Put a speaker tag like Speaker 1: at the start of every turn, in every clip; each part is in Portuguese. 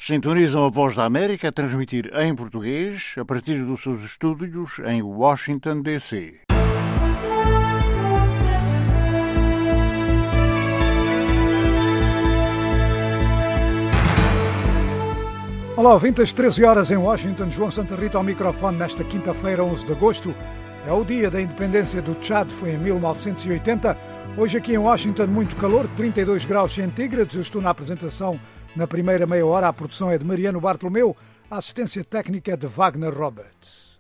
Speaker 1: Sintonizam a Voz da América a transmitir em português a partir dos seus estúdios em Washington, D.C.
Speaker 2: Olá, ouvintes, 13 horas em Washington. João Santa Rita ao microfone nesta quinta-feira, 11 de agosto. É o dia da independência do Tchad, foi em 1980. Hoje aqui em Washington, muito calor, 32 graus centígrados. Eu estou na apresentação na primeira meia hora. A produção é de Mariano Bartolomeu, a assistência técnica é de Wagner Roberts.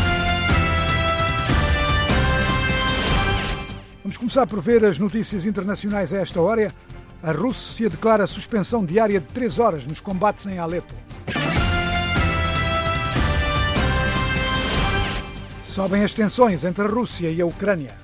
Speaker 2: Vamos começar por ver as notícias internacionais a esta hora. A Rússia declara suspensão diária de 3 horas nos combates em Alepo. Sobem as tensões entre a Rússia e a Ucrânia.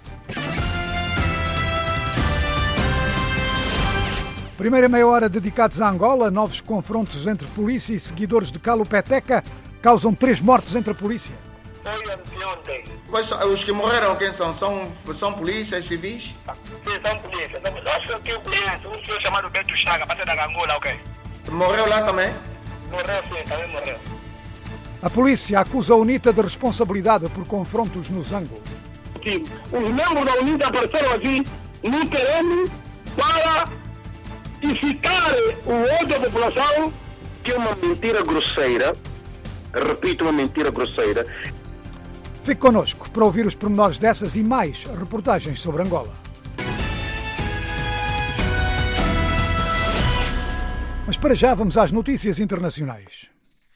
Speaker 2: Primeira meia hora dedicados a Angola. Novos confrontos entre polícia e seguidores de Calu Peteca causam 3 mortes entre a polícia.
Speaker 3: Foi anteontem.
Speaker 4: Os que morreram quem são? São polícias civis?
Speaker 3: Sim, são polícias. Acho que eu conheço um senhor chamado Beto Chaga, parceiro da Angola, ok?
Speaker 4: Morreu lá também?
Speaker 3: Morreu sim, também morreu.
Speaker 2: A polícia acusa a UNITA de responsabilidade por confrontos no Zango.
Speaker 3: Sim, os membros da UNITA apareceram aqui no terreno para incitar o ódio à população, que é uma mentira grosseira. Repito, uma mentira grosseira.
Speaker 2: Fique connosco para ouvir os pormenores dessas e mais reportagens sobre Angola. Mas para já vamos às notícias internacionais.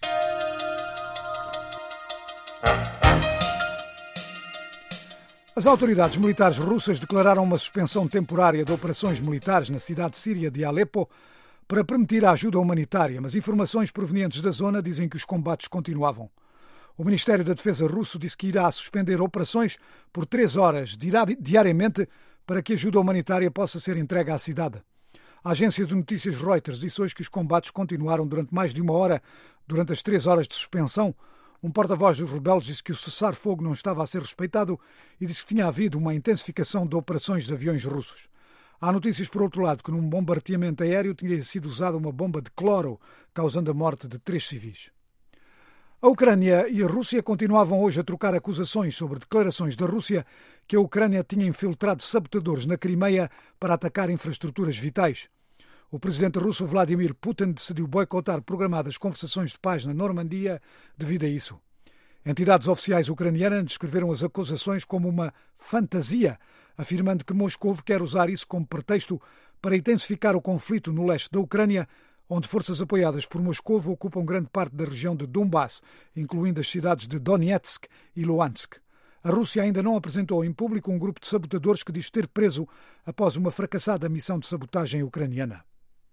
Speaker 2: As autoridades militares russas declararam uma suspensão temporária de operações militares na cidade síria de Alepo para permitir a ajuda humanitária, mas informações provenientes da zona dizem que os combates continuavam. O Ministério da Defesa russo disse que irá suspender operações por 3 horas diariamente para que a ajuda humanitária possa ser entregue à cidade. A agência de notícias Reuters disse hoje que os combates continuaram durante mais de 1 hora durante as 3 horas de suspensão. Um porta-voz dos rebeldes disse que o cessar-fogo não estava a ser respeitado e disse que tinha havido uma intensificação de operações de aviões russos. Há notícias, por outro lado, que num bombardeamento aéreo tinha sido usada uma bomba de cloro, causando a morte de 3 civis. A Ucrânia e a Rússia continuavam hoje a trocar acusações sobre declarações da Rússia que a Ucrânia tinha infiltrado sabotadores na Crimeia para atacar infraestruturas vitais. O presidente russo Vladimir Putin decidiu boicotar programadas conversações de paz na Normandia devido a isso. Entidades oficiais ucranianas descreveram as acusações como uma fantasia, afirmando que Moscou quer usar isso como pretexto para intensificar o conflito no leste da Ucrânia, onde forças apoiadas por Moscou ocupam grande parte da região de Donbass, incluindo as cidades de Donetsk e Luhansk. A Rússia ainda não apresentou em público um grupo de sabotadores que diz ter preso após uma fracassada missão de sabotagem ucraniana.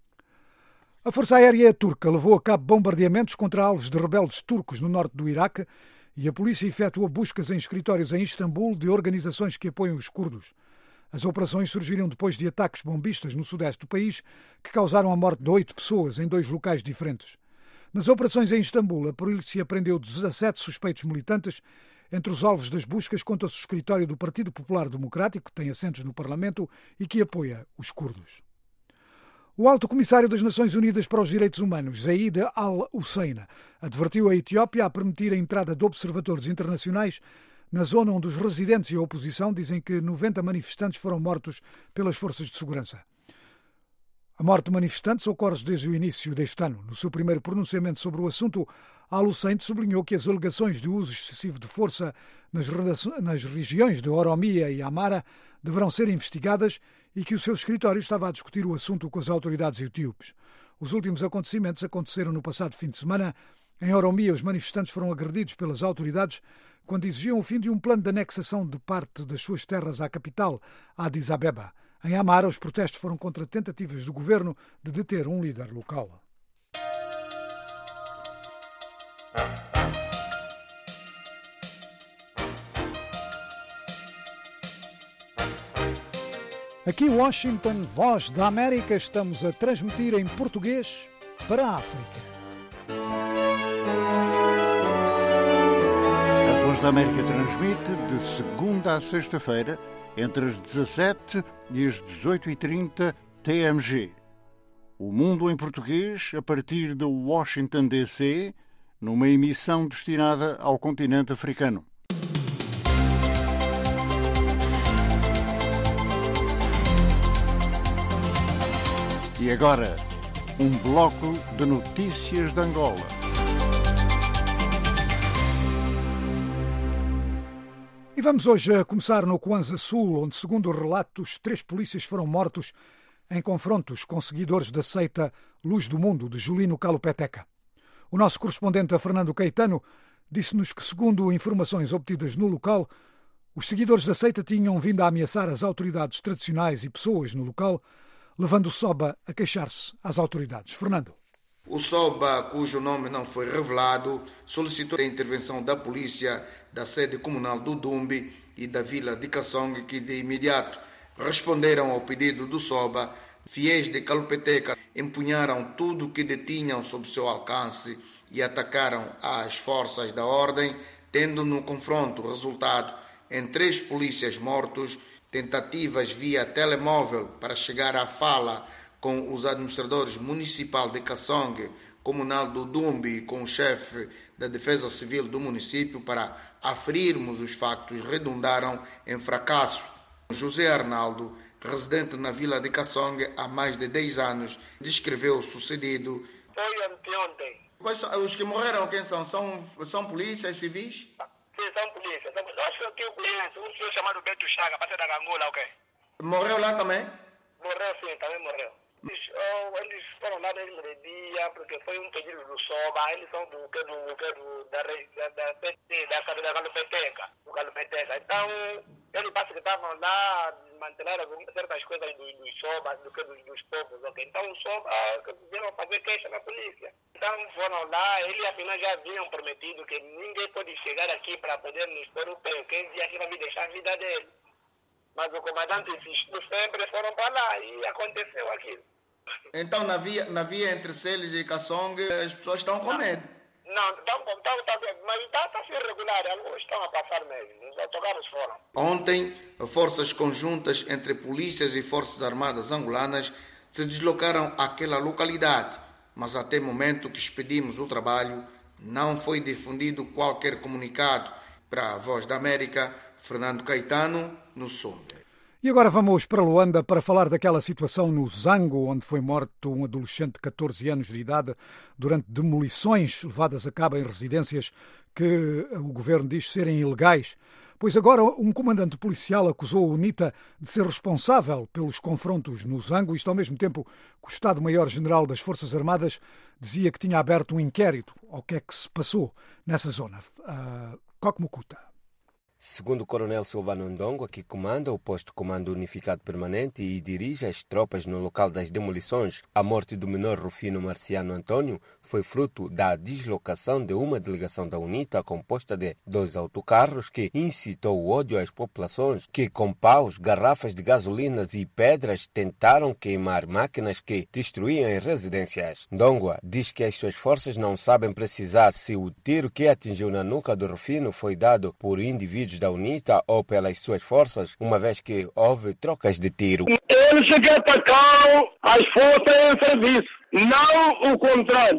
Speaker 2: A Força Aérea Turca levou a cabo bombardeamentos contra alvos de rebeldes turcos no norte do Iraque e a polícia efetua buscas em escritórios em Istambul de organizações que apoiam os curdos. As operações surgiram depois de ataques bombistas no sudeste do país que causaram a morte de 8 pessoas em 2 locais diferentes. Nas operações em Istambul, a polícia prendeu 17 suspeitos militantes. Entre os alvos das buscas conta-se o escritório do Partido Popular Democrático, que tem assentos no Parlamento e que apoia os curdos. O Alto Comissário das Nações Unidas para os Direitos Humanos, Zeid Al-Hussein, advertiu a Etiópia a permitir a entrada de observadores internacionais na zona onde os residentes e a oposição dizem que 90 manifestantes foram mortos pelas forças de segurança. A morte de manifestantes ocorre desde o início deste ano. No seu primeiro pronunciamento sobre o assunto, Al-Hussein sublinhou que as alegações de uso excessivo de força nas regiões de Oromia e Amara deverão ser investigadas e que o seu escritório estava a discutir o assunto com as autoridades etíopes. Os últimos acontecimentos aconteceram no passado fim de semana. Em Oromia, os manifestantes foram agredidos pelas autoridades quando exigiam o fim de um plano de anexação de parte das suas terras à capital, Addis Abeba. Em Amara, os protestos foram contra tentativas do governo de deter um líder local. Aqui em Washington, Voz da América, estamos a transmitir em português para a África.
Speaker 1: A Voz da América transmite de segunda a sexta-feira, entre as 17 e as 18h30 TMG. O Mundo em Português, a partir de Washington, D.C., numa emissão destinada ao continente africano. E agora, um bloco de notícias de Angola.
Speaker 2: E vamos hoje a começar no Kwanza Sul, onde, segundo relatos, 3 polícias foram mortos em confrontos com seguidores da seita Luz do Mundo, de Julino Kalupeteca. O nosso correspondente, Fernando Caetano, disse-nos que, segundo informações obtidas no local, os seguidores da seita tinham vindo a ameaçar as autoridades tradicionais e pessoas no local, levando o Soba a queixar-se às autoridades. Fernando.
Speaker 4: O Soba, cujo nome não foi revelado, solicitou a intervenção da polícia da sede comunal do Dumbi e da vila de Kassong, que de imediato responderam ao pedido do Soba. Fiéis de Kalupeteca empunharam tudo o que detinham sob seu alcance e atacaram as forças da ordem, tendo no confronto resultado em 3 polícias mortos, tentativas via telemóvel para chegar à fala com os administradores municipal de Kassong, comunal do Dumbi e com o chefe da Defesa Civil do município para aferirmos os factos, redundaram em fracasso. José Arnaldo, residente na vila de Kassong há mais de 10 anos, descreveu o sucedido.
Speaker 3: Foi anteontem.
Speaker 4: Os que morreram quem são? São polícias civis?
Speaker 3: Sim, são polícias. Eu acho que eu conheço um senhor chamado Beto Chaga, parte da Angola, ok?
Speaker 4: Morreu lá também?
Speaker 3: Morreu sim, também morreu. Eles foram lá mesmo de dia, porque foi um pedido do Soba. Eles são da Kalupeteca. Então, eles parece que estavam lá mantendo certas coisas dos Sobas, dos povos, ok? Então, o Soba vieram fazer queixa na polícia. Então, foram lá, eles afinal já haviam prometido que ninguém pode chegar aqui para poder nos pôr o pé, quem dizia que vai deixar a vida dele. Mas o comandante insistiu sempre, foram para lá e aconteceu aquilo.
Speaker 4: Então, na via entre Celes e Kassong, as pessoas estão com medo?
Speaker 3: Não, mas está a ser regular, alguns estão a passar mesmo, os autocarros foram.
Speaker 4: Ontem, forças conjuntas entre polícias e forças armadas angolanas se deslocaram àquela localidade, mas até o momento que expedimos o trabalho, não foi difundido qualquer comunicado. Para a Voz da América, Fernando Caetano, no Sonde.
Speaker 2: E agora vamos para Luanda para falar daquela situação no Zango, onde foi morto um adolescente de 14 anos de idade durante demolições levadas a cabo em residências que o governo diz serem ilegais. Pois agora um comandante policial acusou a UNITA de ser responsável pelos confrontos no Zango, isto ao mesmo tempo que o Estado-Maior-General das Forças Armadas dizia que tinha aberto um inquérito ao que é que se passou nessa zona. Kokmukuta.
Speaker 5: Segundo o coronel Silvano Ndongo, que comanda o posto de comando unificado permanente e dirige as tropas no local das demolições, a morte do menor Rufino Marciano Antônio foi fruto da deslocação de uma delegação da UNITA composta de 2 autocarros que incitou o ódio às populações que, com paus, garrafas de gasolinas e pedras, tentaram queimar máquinas que destruíam as residências. Ndongo diz que as suas forças não sabem precisar se o tiro que atingiu na nuca do Rufino foi dado por indivíduos da UNITA ou pelas suas forças, uma vez que houve trocas de tiro.
Speaker 3: Eles que atacaram as forças em serviço, não o contrário.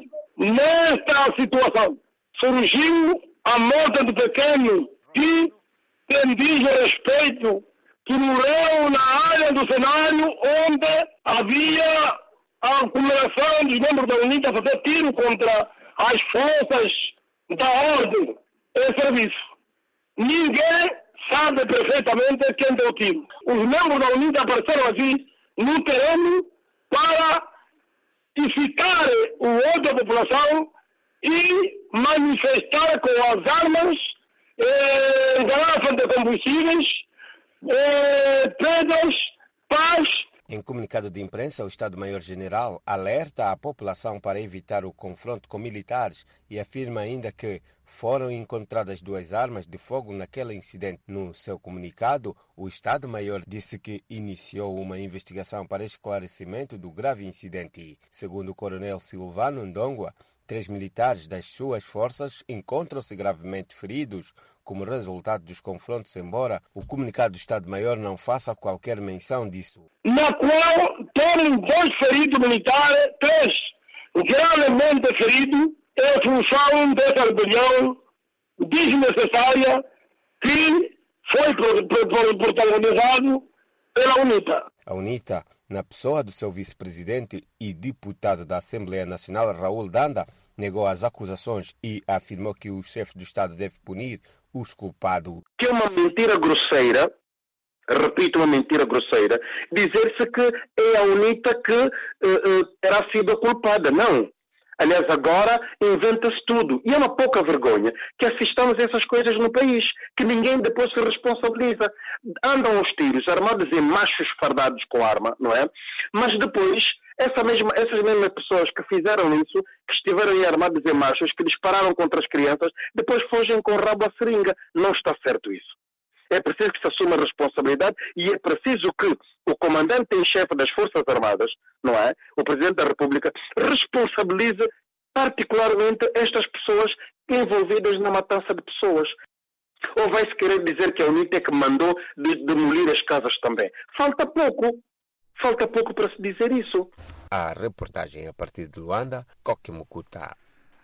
Speaker 3: Nesta situação, surgiu a morte do pequeno e tem diz respeito que morreu na área do cenário onde havia a acumulação dos membros da UNITA a fazer tiro contra as forças da ordem em serviço. Ninguém sabe perfeitamente quem deu o tiro. Os membros da UNITA apareceram aqui no terreno para incitar o ódio da população e manifestar com as armas, garrafas de combustíveis, pedras, pás.
Speaker 5: Em comunicado de imprensa, o Estado-Maior-General alerta a população para evitar o confronto com militares e afirma ainda que foram encontradas 2 armas de fogo naquele incidente. No seu comunicado, o Estado-Maior disse que iniciou uma investigação para esclarecimento do grave incidente. Segundo o coronel Silvano Ndongo, 3 militares das suas forças encontram-se gravemente feridos como resultado dos confrontos, embora o comunicado do Estado-Maior não faça qualquer menção disso.
Speaker 3: Na qual têm 2 feridos militares, 3 gravemente feridos, em função dessa rebelião desnecessária que foi protagonizado pela UNITA.
Speaker 5: A UNITA, na pessoa do seu vice-presidente e deputado da Assembleia Nacional, Raul Danda, negou as acusações e afirmou que o chefe do Estado deve punir os culpados.
Speaker 3: Que é uma mentira grosseira, repito, uma mentira grosseira, dizer-se que é a UNITA que terá sido culpada. Não. Aliás, agora inventa-se tudo. E é uma pouca vergonha que assistamos a essas coisas no país, que ninguém depois se responsabiliza. Andam aos tiros, armados em machos fardados com arma, não é? Mas depois, essas mesmas pessoas que fizeram isso, que estiveram aí armados em machos, que dispararam contra as crianças, depois fogem com o rabo à seringa. Não está certo isso. É preciso que se assuma a responsabilidade e é preciso que o comandante em chefe das Forças Armadas, não é? O Presidente da República, responsabilize particularmente estas pessoas envolvidas na matança de pessoas. Ou vai-se querer dizer que a UNITA é que mandou demolir as casas também? Falta pouco para se dizer isso.
Speaker 5: A reportagem a partir de Luanda, Koki Mukuta.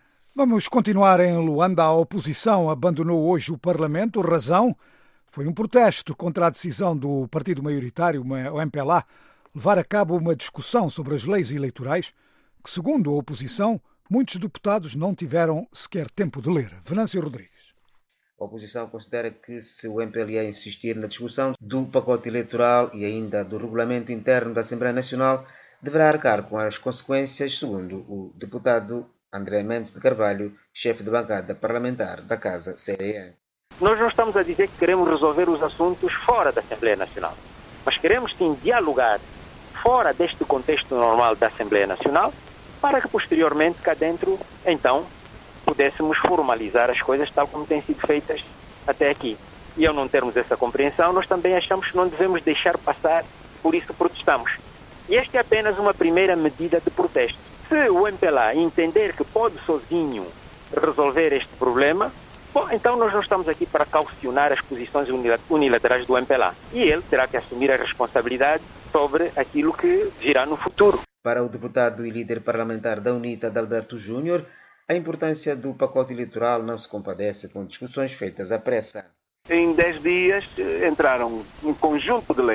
Speaker 2: Vamos continuar em Luanda. A oposição abandonou hoje o Parlamento. Razão foi um protesto contra a decisão do partido maioritário, o MPLA, levar a cabo uma discussão sobre as leis eleitorais que, segundo a oposição, muitos deputados não tiveram sequer tempo de ler. Venâncio Rodrigues.
Speaker 6: A oposição considera que, se o MPLA insistir na discussão do pacote eleitoral e ainda do regulamento interno da Assembleia Nacional, deverá arcar com as consequências, segundo o deputado André Mendes de Carvalho, chefe de bancada parlamentar da Casa CDE.
Speaker 7: Nós não estamos a dizer que queremos resolver os assuntos fora da Assembleia Nacional, mas queremos sim dialogar fora deste contexto normal da Assembleia Nacional para que posteriormente cá dentro, então, pudéssemos formalizar as coisas tal como têm sido feitas até aqui. E ao não termos essa compreensão, nós também achamos que não devemos deixar passar, por isso protestamos. E esta é apenas uma primeira medida de protesto. Se o MPLA entender que pode sozinho resolver este problema, bom, então nós não estamos aqui para caucionar as posições unilaterais do MPLA. E ele terá que assumir a responsabilidade sobre aquilo que virá no futuro.
Speaker 6: Para o deputado e líder parlamentar da UNITA, Adalberto Júnior, a importância do pacote eleitoral não se compadece com discussões feitas à pressa.
Speaker 8: Em 10 dias entraram um conjunto de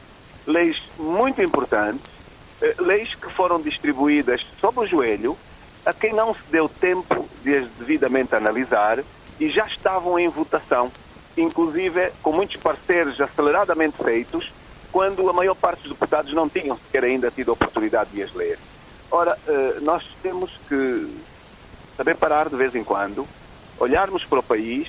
Speaker 8: leis muito importantes, leis que foram distribuídas sob o joelho a quem não se deu tempo de as devidamente analisar e já estavam em votação, inclusive com muitos parceiros aceleradamente feitos, quando a maior parte dos deputados não tinham sequer ainda tido a oportunidade de as ler. Ora, nós temos que saber parar de vez em quando, olharmos para o país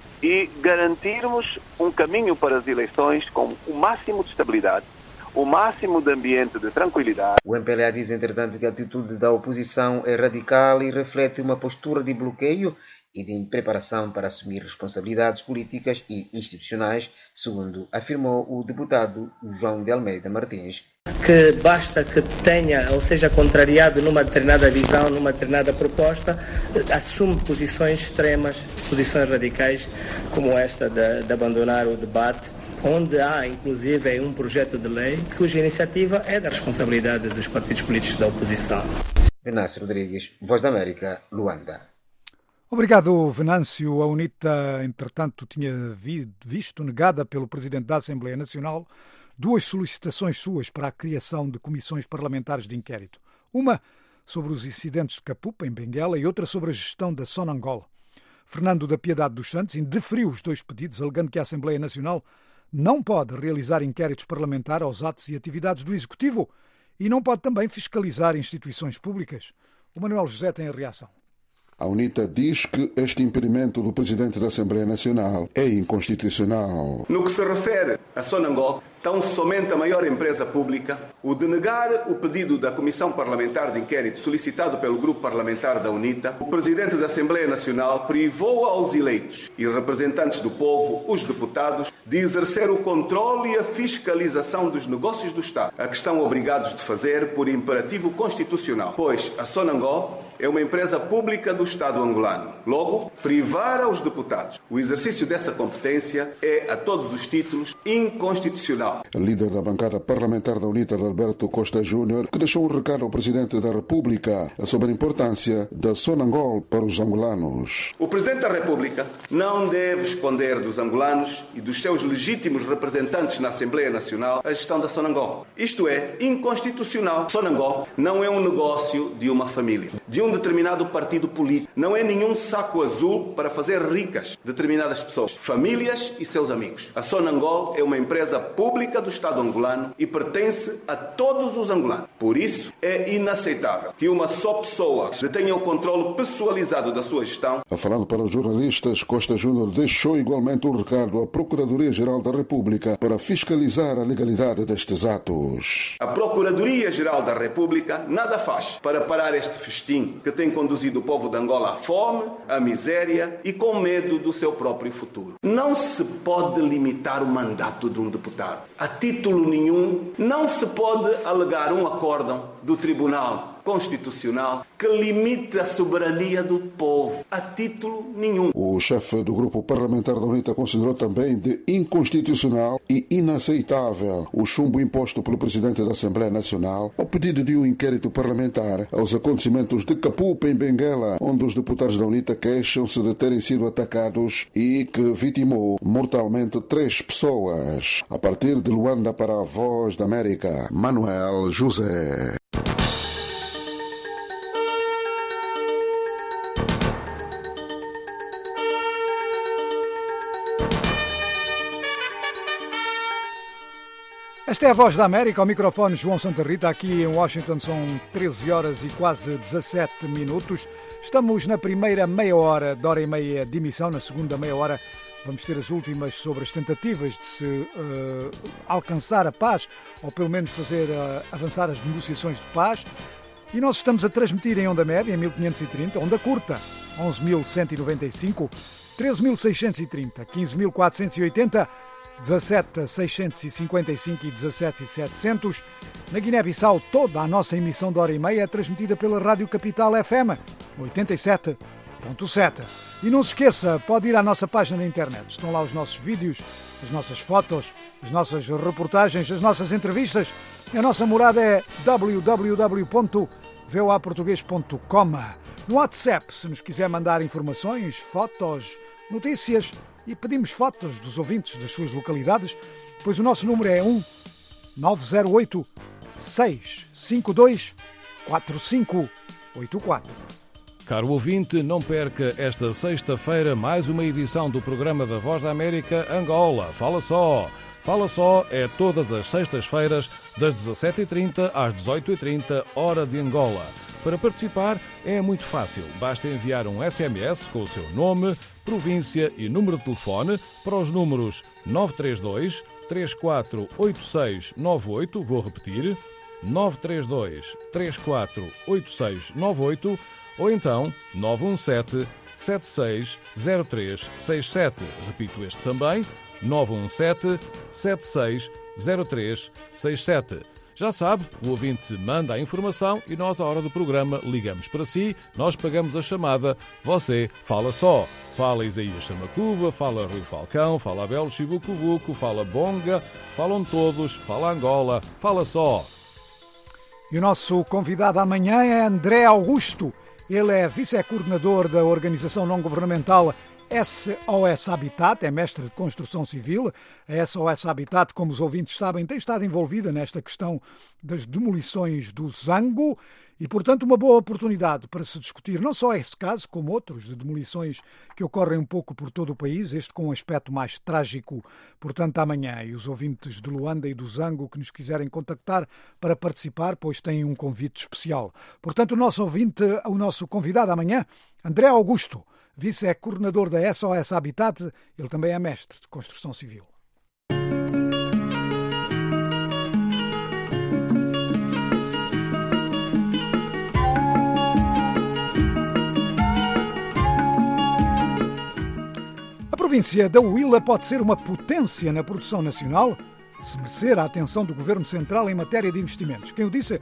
Speaker 8: e garantirmos um caminho para as eleições com o máximo de estabilidade, o máximo de ambiente de tranquilidade.
Speaker 6: O MPLA diz, entretanto, que a atitude da oposição é radical e reflete uma postura de bloqueio e de preparação para assumir responsabilidades políticas e institucionais, segundo afirmou o deputado João de Almeida Martins.
Speaker 9: Que basta que tenha, ou seja, contrariado numa determinada visão, numa determinada proposta, assume posições extremas, posições radicais, como esta de abandonar o debate, onde há, inclusive, um projeto de lei cuja iniciativa é da responsabilidade dos partidos políticos da oposição.
Speaker 6: Venâncio Rodrigues, Voz da América, Luanda.
Speaker 2: Obrigado, Venâncio. A UNITA, entretanto, tinha visto negada pelo Presidente da Assembleia Nacional 2 solicitações suas para a criação de comissões parlamentares de inquérito. Uma sobre os incidentes de Capupa, em Benguela, e outra sobre a gestão da Sonangol. Fernando da Piedade dos Santos indeferiu os 2 pedidos, alegando que a Assembleia Nacional não pode realizar inquéritos parlamentares aos atos e atividades do Executivo e não pode também fiscalizar instituições públicas. O Manuel José tem a reação.
Speaker 10: A UNITA diz que este impedimento do Presidente da Assembleia Nacional é inconstitucional.
Speaker 11: No que se refere a Sonangol, tão somente a maior empresa pública, o denegar o pedido da Comissão Parlamentar de Inquérito solicitado pelo Grupo Parlamentar da UNITA, o Presidente da Assembleia Nacional privou aos eleitos e representantes do povo, os deputados, de exercer o controle e a fiscalização dos negócios do Estado, a que estão obrigados de fazer por imperativo constitucional, pois a Sonangol é uma empresa pública do Estado angolano. Logo, privar aos deputados o exercício dessa competência é, a todos os títulos, inconstitucional.
Speaker 10: O líder da bancada parlamentar da UNITA, Alberto Costa Júnior, que deixou um recado ao Presidente da República sobre a importância da Sonangol para os angolanos.
Speaker 11: O Presidente da República não deve esconder dos angolanos e dos seus legítimos representantes na Assembleia Nacional a gestão da Sonangol. Isto é inconstitucional. Sonangol não é um negócio de uma família, de um determinado partido político. Não é nenhum saco azul para fazer ricas determinadas pessoas, famílias e seus amigos. A Sonangol é uma empresa pública do Estado angolano e pertence a todos os angolanos. Por isso, é inaceitável que uma só pessoa detenha o controle pessoalizado da sua gestão.
Speaker 10: Falando para os jornalistas, Costa Júnior deixou igualmente um recado à Procuradoria-Geral da República para fiscalizar a legalidade destes atos.
Speaker 11: A Procuradoria-Geral da República nada faz para parar este festim que tem conduzido o povo de Angola à fome, à miséria e com medo do seu próprio futuro. Não se pode limitar o mandato de um deputado. A título nenhum, não se pode alegar um acórdão do Tribunal Constitucional que limite a soberania do povo, a título nenhum.
Speaker 10: O chefe do grupo parlamentar da UNITA considerou também de inconstitucional e inaceitável o chumbo imposto pelo Presidente da Assembleia Nacional ao pedido de um inquérito parlamentar aos acontecimentos de Capupa, em Benguela, onde os deputados da UNITA queixam-se de terem sido atacados e que vitimou mortalmente 3 pessoas. A partir de Luanda para a Voz da América, Manuel José.
Speaker 2: Esta é a Voz da América, ao microfone João Santa Rita, aqui em Washington são 13 horas e quase 17 minutos. Estamos na primeira meia hora de hora e meia de emissão, na segunda meia hora vamos ter as últimas sobre as tentativas de se alcançar a paz, ou pelo menos fazer avançar as negociações de paz. E nós estamos a transmitir em onda média, em 1530, onda curta, 11.195, 13.630, 15.480, 17.655 e 17.700. Na Guiné-Bissau, toda a nossa emissão de hora e meia é transmitida pela Rádio Capital FM, 87.7. E não se esqueça, pode ir à nossa página na internet. Estão lá os nossos vídeos, as nossas fotos, as nossas reportagens, as nossas entrevistas. A nossa morada é www.voaportugues.com. No WhatsApp, se nos quiser mandar informações, fotos, notícias, e pedimos fotos dos ouvintes das suas localidades, pois o nosso número é 1-908-652-4584.
Speaker 12: Caro ouvinte, não perca esta sexta-feira mais uma edição do programa da Voz da América Angola. Fala Só! Fala Só é todas as sextas-feiras, das 17h30 às 18h30, hora de Angola. Para participar é muito fácil. Basta enviar um SMS com o seu nome, província e número de telefone para os números 932 348698, vou repetir, 932 348698, ou então 917 760367. Repito este também, 917 760367. Já sabe, o ouvinte manda a informação e nós, à hora do programa, ligamos para si, nós pagamos a chamada, você fala só. Fala Isaías Chamacuva, fala Rui Falcão, fala Abel Chivucuvuco, fala Bonga, falam todos, fala Angola, fala só.
Speaker 2: E o nosso convidado amanhã é André Augusto. Ele é vice-coordenador da organização não-governamental SOS Habitat, é mestre de construção civil. A SOS Habitat, como os ouvintes sabem, tem estado envolvida nesta questão das demolições do Zango e, portanto, uma boa oportunidade para se discutir não só esse caso, como outros de demolições que ocorrem um pouco por todo o país, este com um aspecto mais trágico, portanto, amanhã. E os ouvintes de Luanda e do Zango que nos quiserem contactar para participar, pois têm um convite especial. Portanto, o nosso convidado amanhã, André Augusto, vice-coordenador da SOS Habitat, ele também é mestre de construção civil. A província da Huila pode ser uma potência na produção nacional se merecer a atenção do Governo Central em matéria de investimentos. Quem o disse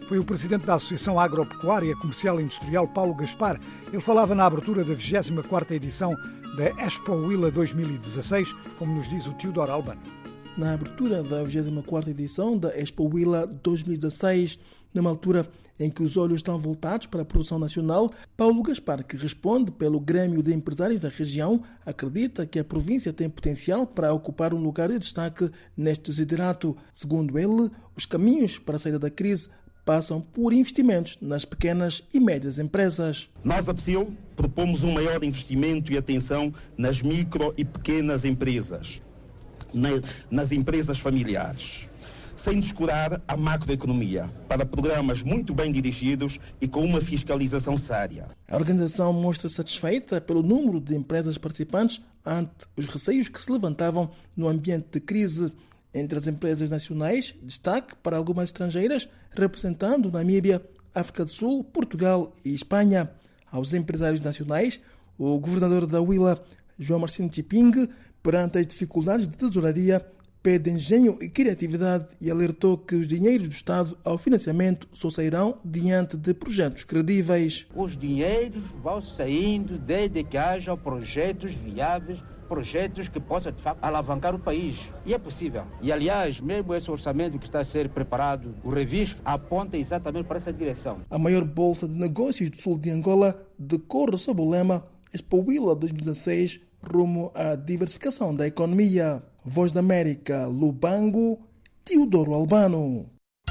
Speaker 2: foi o presidente da Associação Agropecuária Comercial e Industrial, Paulo Gaspar. Ele falava na abertura da 24ª edição da Expo Willa 2016, como nos diz o Teodoro Albano.
Speaker 13: Na abertura da 24ª edição da Expo Willa 2016, numa altura em que os olhos estão voltados para a produção nacional, Paulo Gaspar, que responde pelo Grêmio de Empresários da região, acredita que a província tem potencial para ocupar um lugar de destaque neste desiderato. Segundo ele, os caminhos para a saída da crise passam por investimentos nas pequenas e médias empresas.
Speaker 14: Nós, a PSIL, propomos um maior investimento e atenção nas micro e pequenas empresas, nas empresas familiares, sem descurar a macroeconomia, para programas muito bem dirigidos e com uma fiscalização séria.
Speaker 13: A organização mostra satisfeita pelo número de empresas participantes ante os receios que se levantavam no ambiente de crise. Entre as empresas nacionais, destaque para algumas estrangeiras, representando Namíbia, África do Sul, Portugal e Espanha. Aos empresários nacionais, o governador da Willa, João Marcino Chiping, perante as dificuldades de tesouraria, pede engenho e criatividade e alertou que os dinheiros do Estado ao financiamento só sairão diante de projetos credíveis.
Speaker 15: Os dinheiros vão saindo desde que haja projetos viáveis, projetos que possam, de facto, alavancar o país. E é possível. E, aliás, mesmo esse orçamento que está a ser preparado, o revisto, aponta exatamente para essa direção.
Speaker 13: A maior bolsa de negócios do sul de Angola decorre sob o lema Expo Willa 2016, rumo à diversificação da economia. Voz da América, Lubango, Teodoro Albano.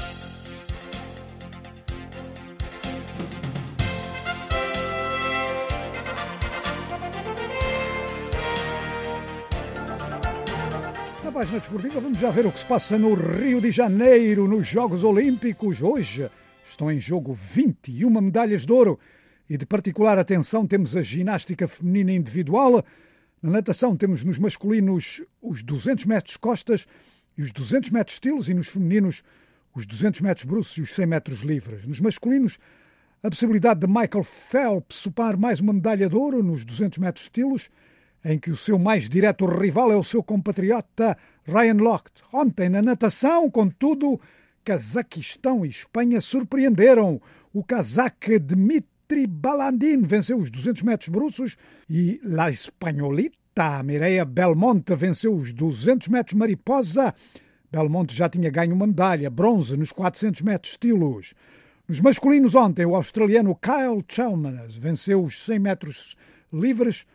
Speaker 2: Na página desportiva vamos já ver o que se passa no Rio de Janeiro, nos Jogos Olímpicos. Hoje estão em jogo 21 medalhas de ouro e de particular atenção temos a ginástica feminina individual. Na natação temos nos masculinos os 200 metros costas e os 200 metros estilos e nos femininos os 200 metros bruços e os 100 metros livres. Nos masculinos, a possibilidade de Michael Phelps sopar mais uma medalha de ouro nos 200 metros estilos, em que o seu mais direto rival é o seu compatriota Ryan Lochte. Ontem, na natação, contudo, Cazaquistão e Espanha surpreenderam. O cazaque Dmitry Balandin venceu os 200 metros bruços e La Espanholita Mireia Belmonte venceu os 200 metros mariposa. Belmonte já tinha ganho uma medalha, bronze, nos 400 metros estilos. Nos masculinos ontem, o australiano Kyle Chalmers venceu os 100 metros livres,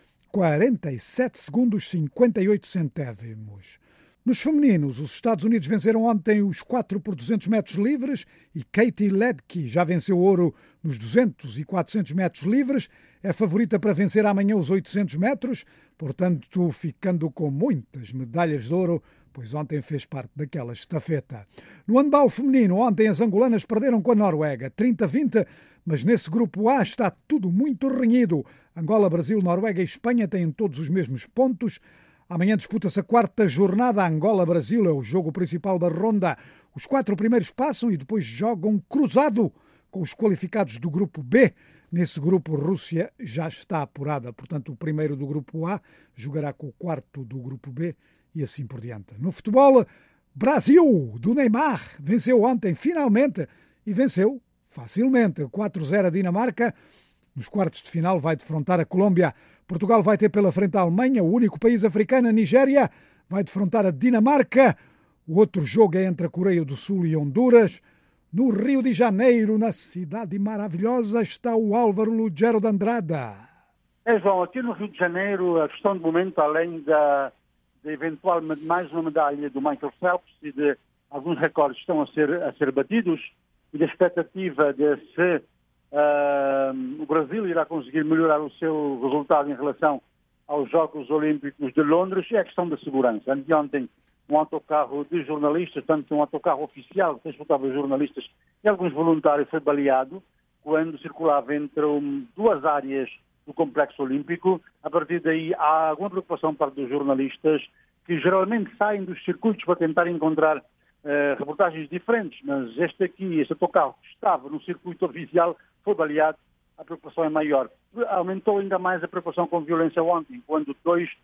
Speaker 2: 47 segundos 58 centésimos. Nos femininos, os Estados Unidos venceram ontem os 4 por 200 metros livres e Katie Ledecky já venceu ouro nos 200 e 400 metros livres. É favorita para vencer amanhã os 800 metros, portanto ficando com muitas medalhas de ouro, pois ontem fez parte daquela estafeta. No handball feminino, ontem as angolanas perderam com a Noruega, 30-20, mas nesse grupo A está tudo muito renhido. Angola, Brasil, Noruega e Espanha têm todos os mesmos pontos. Amanhã disputa-se a 4ª jornada. Angola-Brasil é o jogo principal da ronda. Os 4 primeiros passam e depois jogam cruzado com os qualificados do grupo B. Nesse grupo, Rússia já está apurada. Portanto, o primeiro do grupo A jogará com o 4º do grupo B e assim por diante. No futebol, Brasil, do Neymar, venceu ontem finalmente e venceu facilmente. 4-0 a Dinamarca. Nos quartos de final vai defrontar a Colômbia. Portugal vai ter pela frente a Alemanha, o único país africano, a Nigéria, vai defrontar a Dinamarca. O outro jogo é entre a Coreia do Sul e Honduras. No Rio de Janeiro, na cidade maravilhosa, está o Álvaro Lugero de Andrade.
Speaker 16: João, aqui no Rio de Janeiro, a questão do momento, além da eventual mais uma medalha do Michael Phelps e de alguns recordes que estão a ser batidos, e da expectativa de se o Brasil irá conseguir melhorar o seu resultado em relação aos Jogos Olímpicos de Londres, é a questão da segurança. Anteontem, um autocarro de jornalistas, tanto um autocarro oficial que transportava jornalistas e alguns voluntários, foi baleado quando circulava entre duas áreas do Complexo Olímpico. A partir daí há alguma preocupação para os jornalistas que geralmente saem dos circuitos para tentar encontrar reportagens diferentes, mas este autocarro que estava no circuito oficial foi baleado. A preocupação é maior. Aumentou ainda mais a preocupação com violência ontem, quando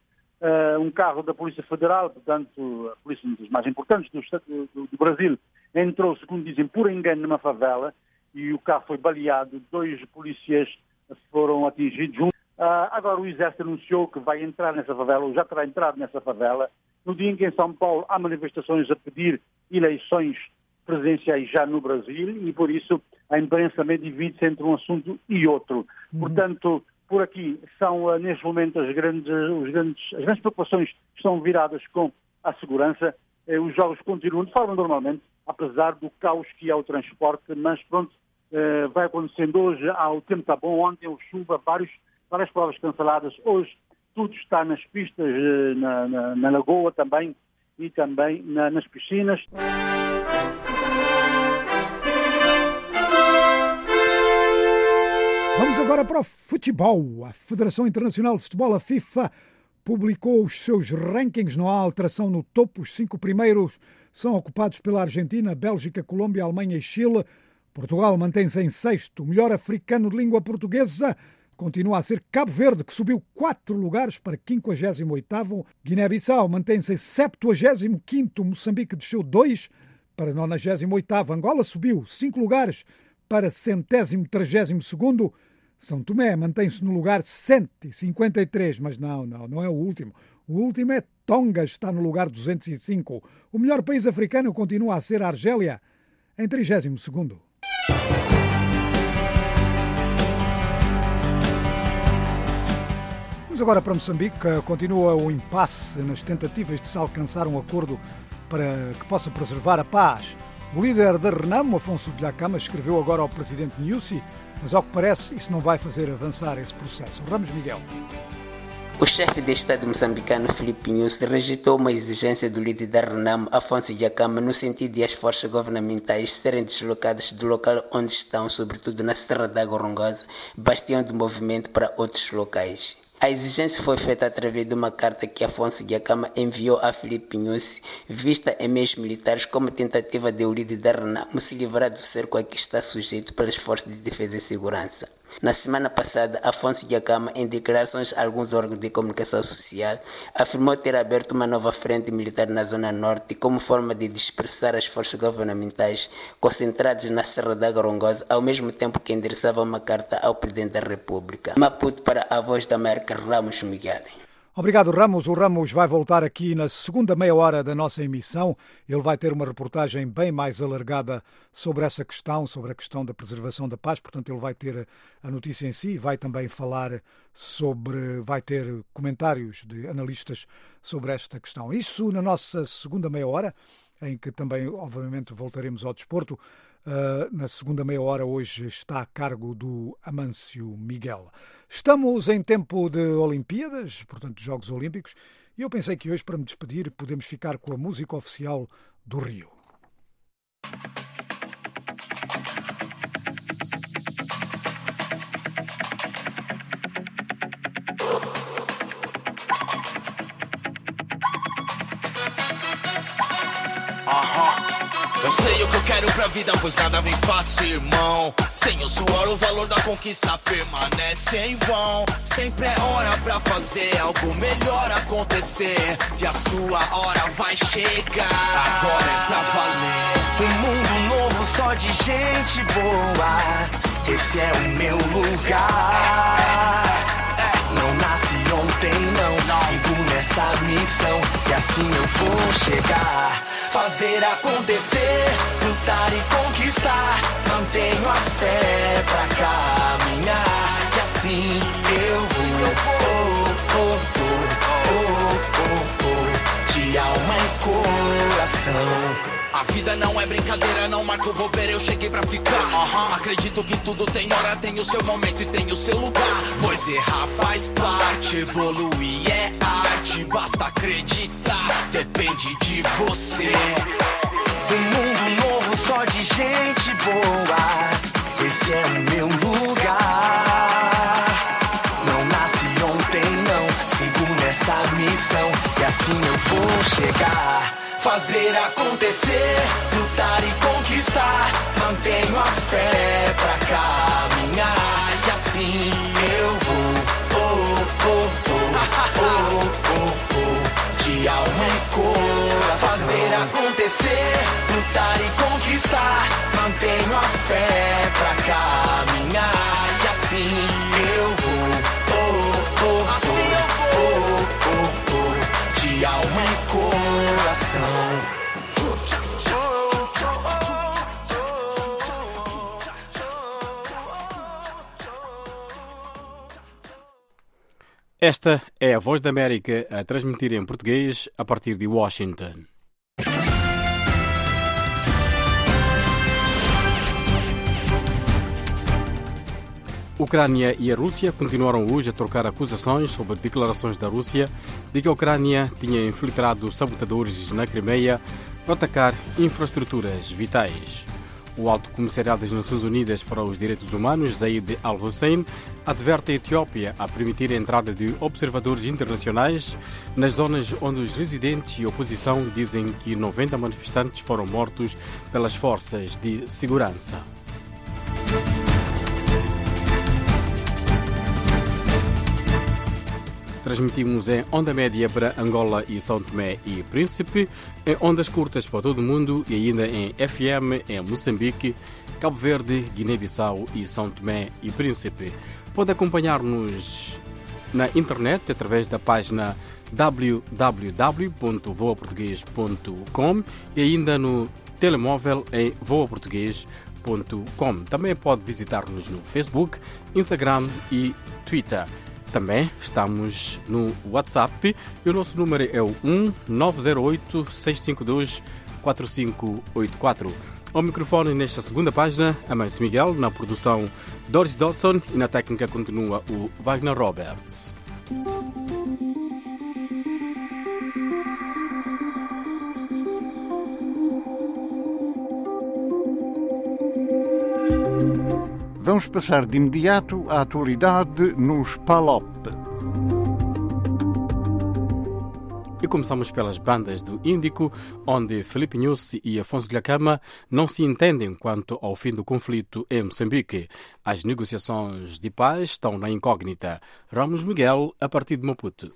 Speaker 16: um carro da Polícia Federal, portanto, a polícia dos mais importantes do Brasil, entrou, segundo dizem, por engano numa favela e o carro foi baleado, 2 polícias foram atingidos. Agora o Exército anunciou que vai entrar nessa favela, ou já terá entrado nessa favela, no dia em que em São Paulo há manifestações a pedir eleições presidenciais já no Brasil e por isso a imprensa também divide-se entre um assunto e outro. Portanto, por aqui são neste momento as grandes preocupações estão viradas com a segurança. Os jogos continuam de forma normalmente, apesar do caos que é o transporte, mas pronto, vai acontecendo hoje, o tempo está bom, ontem houve chuva, várias provas canceladas, hoje tudo está nas pistas, na lagoa também e também nas piscinas.
Speaker 2: Vamos agora para o futebol. A Federação Internacional de Futebol, a FIFA, publicou os seus rankings. Não há alteração no topo. Os 5 primeiros são ocupados pela Argentina, Bélgica, Colômbia, Alemanha e Chile. Portugal mantém-se em 6º. O melhor africano de língua portuguesa continua a ser Cabo Verde, que subiu 4 lugares para 58º. Guiné-Bissau mantém-se em 75º. Moçambique desceu 2 para 98º. Angola subiu 5 lugares para 132º. São Tomé mantém-se no lugar 153, mas não é o último. O último é Tonga, está no lugar 205. O melhor país africano continua a ser a Argélia, em 32º. Vamos agora para Moçambique. Continua o impasse nas tentativas de se alcançar um acordo para que possa preservar a paz. O líder da Renamo, Afonso Dhlakama, escreveu agora ao presidente Nyusi, mas ao que parece isso não vai fazer avançar esse processo. Ramos Miguel.
Speaker 17: O chefe de Estado moçambicano, Filipe Nyusi, rejeitou uma exigência do líder da Renamo, Afonso Dhlakama, no sentido de as forças governamentais serem deslocadas do local onde estão, sobretudo na Serra da Gorongosa, bastião do movimento, para outros locais. A exigência foi feita através de uma carta que Afonso Dhlakama enviou a Filipe Nyusi, vista em meios militares como tentativa de o líder da Renamo se livrar do cerco a que está sujeito pelas forças de defesa e segurança. Na semana passada, Afonso Dhlakama, em declarações a alguns órgãos de comunicação social, afirmou ter aberto uma nova frente militar na Zona Norte como forma de dispersar as forças governamentais concentradas na Serra da Gorongosa, ao mesmo tempo que endereçava uma carta ao Presidente da República. Maputo, para a Voz da América, Ramos Miguel.
Speaker 2: Obrigado, Ramos. O Ramos vai voltar aqui na segunda meia hora da nossa emissão. Ele vai ter uma reportagem bem mais alargada sobre essa questão, sobre a questão da preservação da paz. Portanto, ele vai ter a notícia em si e vai também falar vai ter comentários de analistas sobre esta questão. Isso na nossa segunda meia hora, em que também, obviamente, voltaremos ao desporto. Na segunda meia hora hoje está a cargo do Amâncio Miguel. Estamos em tempo de Olimpíadas, portanto Jogos Olímpicos, e eu pensei que hoje, para me despedir, podemos ficar com a música oficial do Rio.
Speaker 18: Eu sei o que eu quero pra vida, pois nada vem fácil, irmão. Sem o suor, o valor da conquista permanece em vão. Sempre é hora pra fazer algo melhor acontecer, que a sua hora vai chegar. Agora é pra valer.
Speaker 19: Um mundo novo só de gente boa, esse é o meu lugar. Não nasci ontem, não, sigo nessa missão, e assim eu vou chegar. Fazer acontecer, lutar e conquistar, mantenho a fé pra caminhar, e assim eu vou, de alma e coração.
Speaker 18: A vida não é brincadeira, não marco bobeira, eu cheguei pra ficar. Acredito que tudo tem hora, tem o seu momento e tem o seu lugar. Pois errar faz parte, evoluir é arte. Basta acreditar, depende de você.
Speaker 19: Um mundo novo só de gente boa, esse é o meu lugar. Não nasci ontem, não, sigo nessa missão, e assim eu vou chegar. Fazer acontecer, lutar e conquistar, mantenho a fé pra caminhar, e assim eu vou, de alma e coração. Fazer acontecer, lutar e conquistar, conquistar. Mantenho a fé pra caminhar e assim eu vou, assim eu vou, de alma e coração.
Speaker 20: Esta é a Voz da América a transmitir em português a partir de Washington. Ucrânia e a Rússia continuaram hoje a trocar acusações sobre declarações da Rússia de que a Ucrânia tinha infiltrado sabotadores na Crimeia para atacar infraestruturas vitais. O Alto Comissariado das Nações Unidas para os Direitos Humanos, Zeid Al-Hussein, adverte a Etiópia a permitir a entrada de observadores internacionais nas zonas onde os residentes e a oposição dizem que 90 manifestantes foram mortos pelas forças de segurança. Transmitimos em onda média para Angola e São Tomé e Príncipe, em ondas curtas para todo o mundo e ainda em FM em Moçambique, Cabo Verde, Guiné-Bissau e São Tomé e Príncipe. Pode acompanhar-nos na internet através da página www.voaportugues.com e ainda no telemóvel em voaportugues.com. Também pode visitar-nos no Facebook, Instagram e Twitter. Também estamos no WhatsApp e o nosso número é o 1-908-652-4584. Ao microfone nesta segunda página, Amâncio Miguel, na produção Doris Dodson e na técnica continua o Wagner Roberts.
Speaker 1: Vamos passar de imediato à atualidade nos PALOP.
Speaker 20: E começamos pelas bandas do Índico, onde Filipe Nyusi e Afonso Dhlakama não se entendem quanto ao fim do conflito em Moçambique. As negociações de paz estão na incógnita. Ramos Miguel, a partir de Maputo.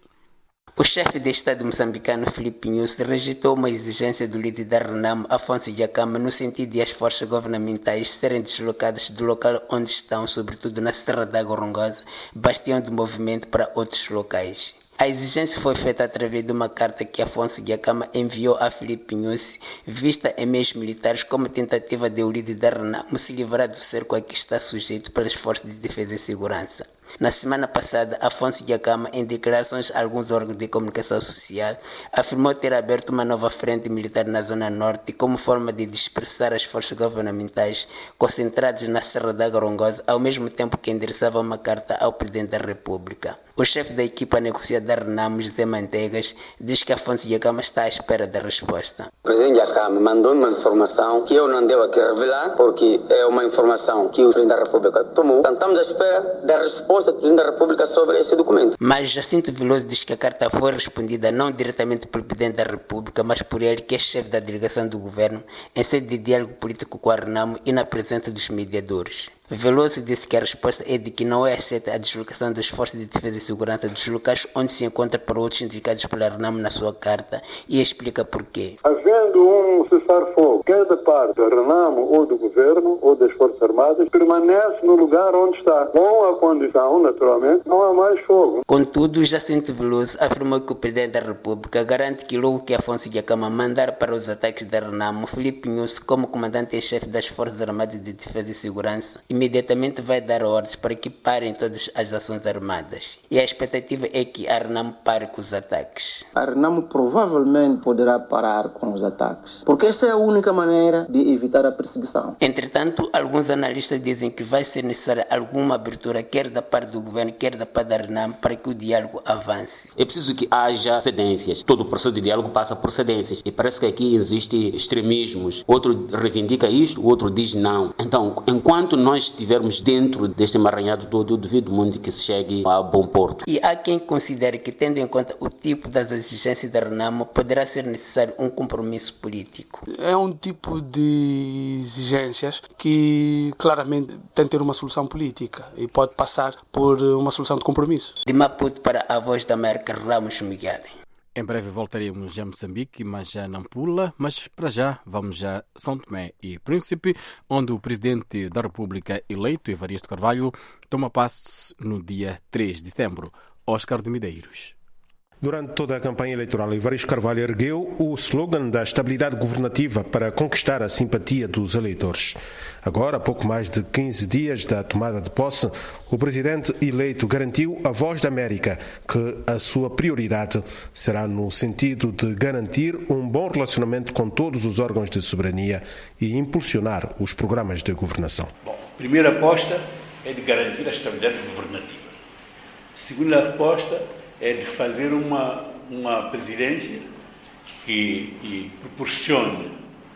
Speaker 17: O chefe de Estado moçambicano Filipe Nyusi rejeitou uma exigência do líder da RENAMO, Afonso Dhlakama, no sentido de as forças governamentais serem deslocadas do local onde estão, sobretudo na Serra da Gorongosa, bastião do movimento, para outros locais. A exigência foi feita através de uma carta que Afonso Dhlakama enviou a Filipe Nyusi, vista em meios militares como tentativa de o líder da RENAMO se livrar do cerco a que está sujeito pelas forças de defesa e segurança. Na semana passada, Afonso Dhlakama, em declarações a alguns órgãos de comunicação social, afirmou ter aberto uma nova frente militar na Zona Norte como forma de dispersar as forças governamentais concentradas na Serra da Gorongosa, ao mesmo tempo que endereçava uma carta ao Presidente da República. O chefe da equipa negociada da RENAMO, José Manteigas, diz que Afonso Dhlakama está à espera da resposta.
Speaker 21: O Presidente Dhlakama mandou-me uma informação que eu não devo aqui revelar, porque é uma informação que o Presidente da República tomou. Então, estamos à espera da resposta do Presidente da República sobre esse documento.
Speaker 17: Mas Jacinto Veloso diz que a carta foi respondida não diretamente pelo Presidente da República, mas por ele, que é chefe da delegação do governo, em sede de diálogo político com a RENAMO e na presença dos mediadores. Veloso disse que a resposta é de que não é aceita a deslocação das forças de defesa e segurança dos locais onde se encontra para outros indicados pela RENAMO na sua carta, e explica porquê.
Speaker 22: Havendo um cessar-fogo, quer da parte da RENAMO ou do governo ou das Forças Armadas, permanece no lugar onde está. Com a condição, naturalmente, não há mais fogo.
Speaker 17: Contudo, Jacinto Veloso afirmou que o Presidente da República garante que logo que Afonso Dhlakama mandar para os ataques da RENAMO, Filipe Nyusi, como comandante em chefe das Forças Armadas de Defesa e Segurança, imediatamente vai dar ordens para que parem todas as ações armadas. E a expectativa é que a RENAMO pare com os ataques.
Speaker 23: A RENAMO provavelmente poderá parar com os ataques, porque esta é a única maneira de evitar a perseguição.
Speaker 17: Entretanto, alguns analistas dizem que vai ser necessária alguma abertura, quer da parte do governo, quer da parte da RENAMO, para que o diálogo avance.
Speaker 24: É preciso que haja cedências. Todo o processo de diálogo passa por cedências. E parece que aqui existe extremismos. Outro reivindica isto, o outro diz não. Então, enquanto nós estivermos dentro deste emaranhado todo, eu duvido muito que se chegue a bom porto.
Speaker 17: E há quem considere que, tendo em conta o tipo das exigências da RENAMO, poderá ser necessário um compromisso político.
Speaker 25: É um tipo de exigências que claramente tem que ter uma solução política e pode passar por uma solução de compromisso.
Speaker 17: De Maputo para a Voz da América, Ramos Miguel.
Speaker 20: Em breve voltaremos a Moçambique, mas já Nampula, mas para já vamos a São Tomé e Príncipe, onde o presidente da República eleito, Evaristo Carvalho, toma posse no dia 3 de setembro. Oscar de Medeiros.
Speaker 3: Durante toda a campanha eleitoral, Evaristo Carvalho ergueu o slogan da estabilidade governativa para conquistar a simpatia dos eleitores. Agora, a pouco mais de 15 dias da tomada de posse, o presidente eleito garantiu à Voz da América que a sua prioridade será no sentido de garantir um bom relacionamento com todos os órgãos de soberania e impulsionar os programas de governação.
Speaker 4: Bom, a primeira aposta é de garantir a estabilidade governativa. A segunda aposta é de fazer uma presidência que proporcione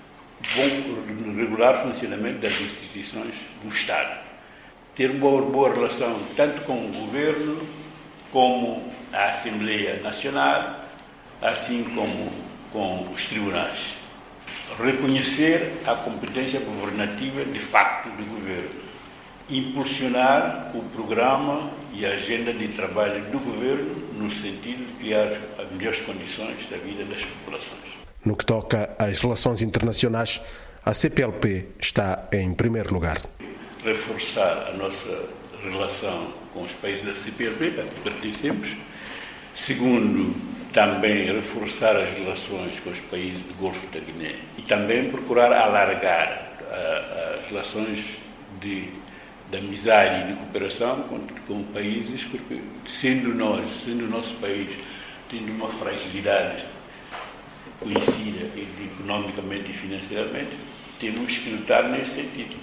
Speaker 4: bom, regular funcionamento das instituições do Estado. Ter uma boa relação tanto com o governo como a Assembleia Nacional, assim como com os tribunais. Reconhecer a competência governativa de facto do governo. Impulsionar o programa e a agenda de trabalho do governo no sentido de criar as melhores condições da vida das populações.
Speaker 3: No que toca às relações internacionais, a CPLP está em primeiro lugar.
Speaker 4: Reforçar a nossa relação com os países da CPLP, a que pertencemos. Segundo, também reforçar as relações com os países do Golfo da Guiné e também procurar alargar as relações de amizade e de cooperação com países, porque sendo o nosso país tendo uma fragilidade conhecida economicamente e financeiramente, temos que lutar nesse sentido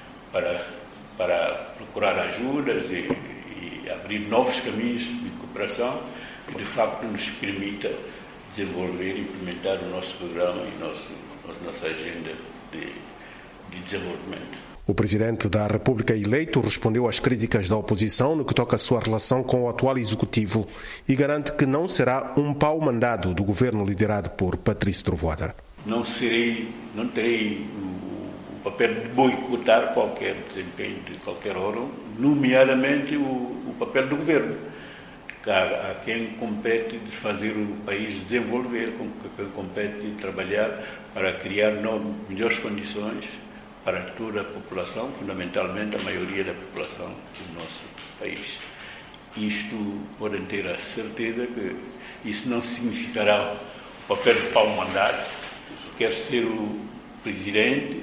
Speaker 4: para procurar ajudas e abrir novos caminhos de cooperação que de facto nos permita desenvolver e implementar o nosso programa e a nossa agenda de desenvolvimento.
Speaker 3: O presidente da República eleito respondeu às críticas da oposição no que toca à sua relação com o atual executivo e garante que não será um pau-mandado do governo liderado por Patrício Trovoada.
Speaker 4: Não terei o papel de boicotar qualquer desempenho de qualquer órgão, nomeadamente o papel do governo. A quem compete de fazer o país desenvolver, quem compete de trabalhar para criar melhores condições para toda a população, fundamentalmente a maioria da população do nosso país. Isto podem ter a certeza que isso não significará o papel de pau-mandado. Quer ser o presidente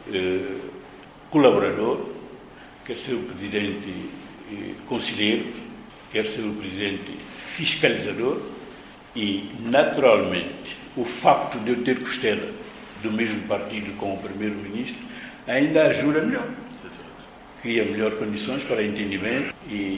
Speaker 4: colaborador, quer ser o presidente conselheiro, quer ser o presidente fiscalizador e, naturalmente, o facto de eu ter costela do mesmo partido com o primeiro-ministro ainda ajuda melhor. Cria melhores condições para entendimento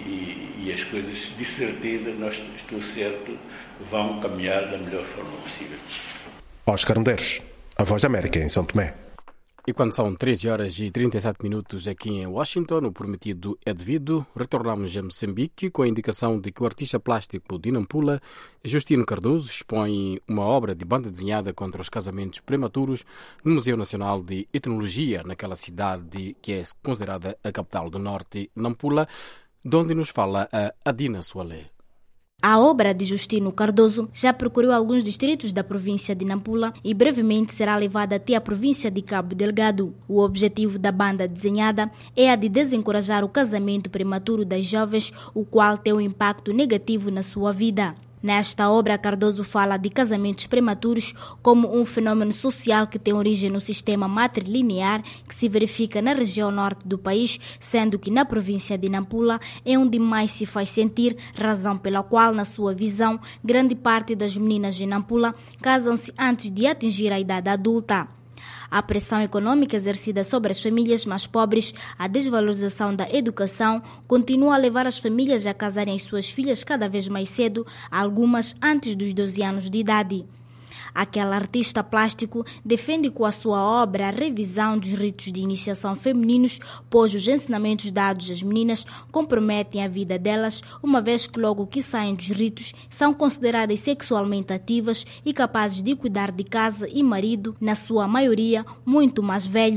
Speaker 4: e as coisas, de certeza, estou certo, vão caminhar da melhor forma possível.
Speaker 3: Oscar Medeiros, a Voz da América, em São Tomé.
Speaker 20: E quando são 13 horas e 37 minutos aqui em Washington, o prometido é devido, retornamos a Moçambique com a indicação de que o artista plástico de Nampula, Justino Cardoso, expõe uma obra de banda desenhada contra os casamentos prematuros no Museu Nacional de Etnologia, naquela cidade que é considerada a capital do norte, Nampula, de onde nos fala a Adina Soalé.
Speaker 5: A obra de Justino Cardoso já percorreu alguns distritos da província de Nampula e brevemente será levada até a província de Cabo Delgado. O objetivo da banda desenhada é a de desencorajar o casamento prematuro das jovens, o qual tem um impacto negativo na sua vida. Nesta obra, Cardoso fala de casamentos prematuros como um fenômeno social que tem origem no sistema matrilinear que se verifica na região norte do país, sendo que na província de Nampula é onde mais se faz sentir, razão pela qual, na sua visão, grande parte das meninas de Nampula casam-se antes de atingir a idade adulta. A pressão econômica exercida sobre as famílias mais pobres, a desvalorização da educação, continua a levar as famílias a casarem as suas filhas cada vez mais cedo, algumas antes dos 12 anos de idade. Aquele artista plástico defende com a sua obra a revisão dos ritos de iniciação femininos, pois os ensinamentos dados às meninas comprometem a vida delas, uma vez que logo que saem dos ritos são consideradas sexualmente ativas e capazes de cuidar de casa e marido, na sua maioria muito mais velhos.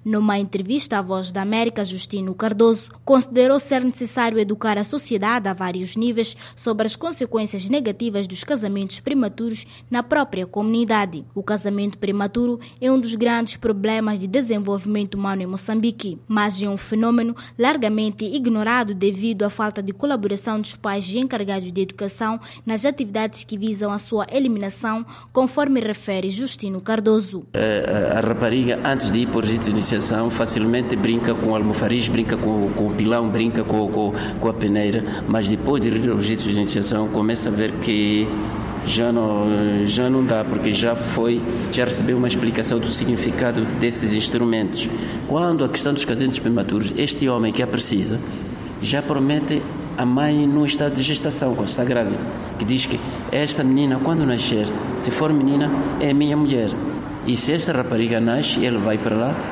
Speaker 5: Numa entrevista à Voz da América, Justino Cardoso considerou ser necessário educar a sociedade a vários níveis sobre as consequências negativas dos casamentos prematuros na própria comunidade. O casamento prematuro é um dos grandes problemas de desenvolvimento humano em Moçambique, mas é um fenômeno largamente ignorado devido à falta de colaboração dos pais e encarregados de educação nas atividades que visam a sua eliminação, conforme refere Justino Cardoso.
Speaker 6: A rapariga, antes de ir por rito de iniciação, facilmente brinca com o almofariz, brinca com o pilão, brinca com a peneira, mas depois de ir aos ritos de iniciação começa a ver que já não dá, porque já recebeu uma explicação do significado desses instrumentos. Quando a questão dos casamentos prematuros, este homem que a precisa já promete a mãe no estado de gestação, quando está grávida, que diz que esta menina, quando nascer, se for menina, é minha mulher. E se esta rapariga nasce, ele vai para lá,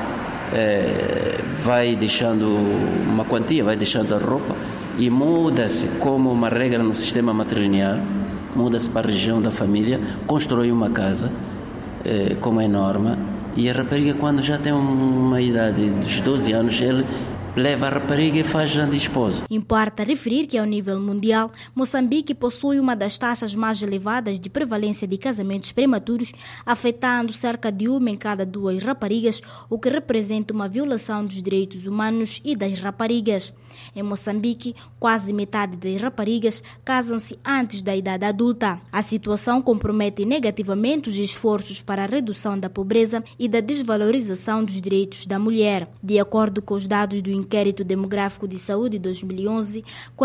Speaker 6: vai deixando uma quantia, vai deixando a roupa e muda-se como uma regra no sistema matrimonial, muda-se para a região da família, constrói uma casa, como é norma, e a rapariga, quando já tem uma idade dos 12 anos, ele leva a rapariga e faz de esposa.
Speaker 5: Importa referir que, ao nível mundial, Moçambique possui uma das taxas mais elevadas de prevalência de casamentos prematuros, afetando cerca de 1 em cada 2 raparigas, o que representa uma violação dos direitos humanos e das raparigas. Em Moçambique, quase metade das raparigas casam-se antes da idade adulta. A situação compromete negativamente os esforços para a redução da pobreza e da desvalorização dos direitos da mulher. De acordo com os dados do Inquérito Demográfico de Saúde 2011,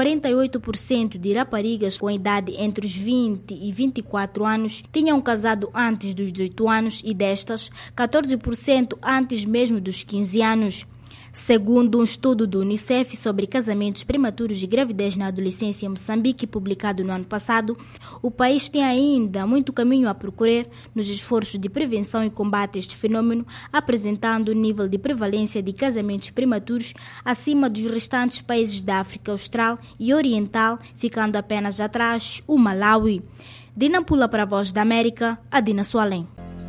Speaker 5: 48% de raparigas com idade entre os 20 e 24 anos tinham casado antes dos 18 anos e destas, 14% antes mesmo dos 15 anos. Segundo um estudo do Unicef sobre casamentos prematuros e gravidez na adolescência em Moçambique, publicado no ano passado, o país tem ainda muito caminho a percorrer nos esforços de prevenção e combate a este fenômeno, apresentando um nível de prevalência de casamentos prematuros acima dos restantes países da África Austral e Oriental, ficando apenas atrás o Malawi. De Nampula para a Voz da América, Adina Soalem.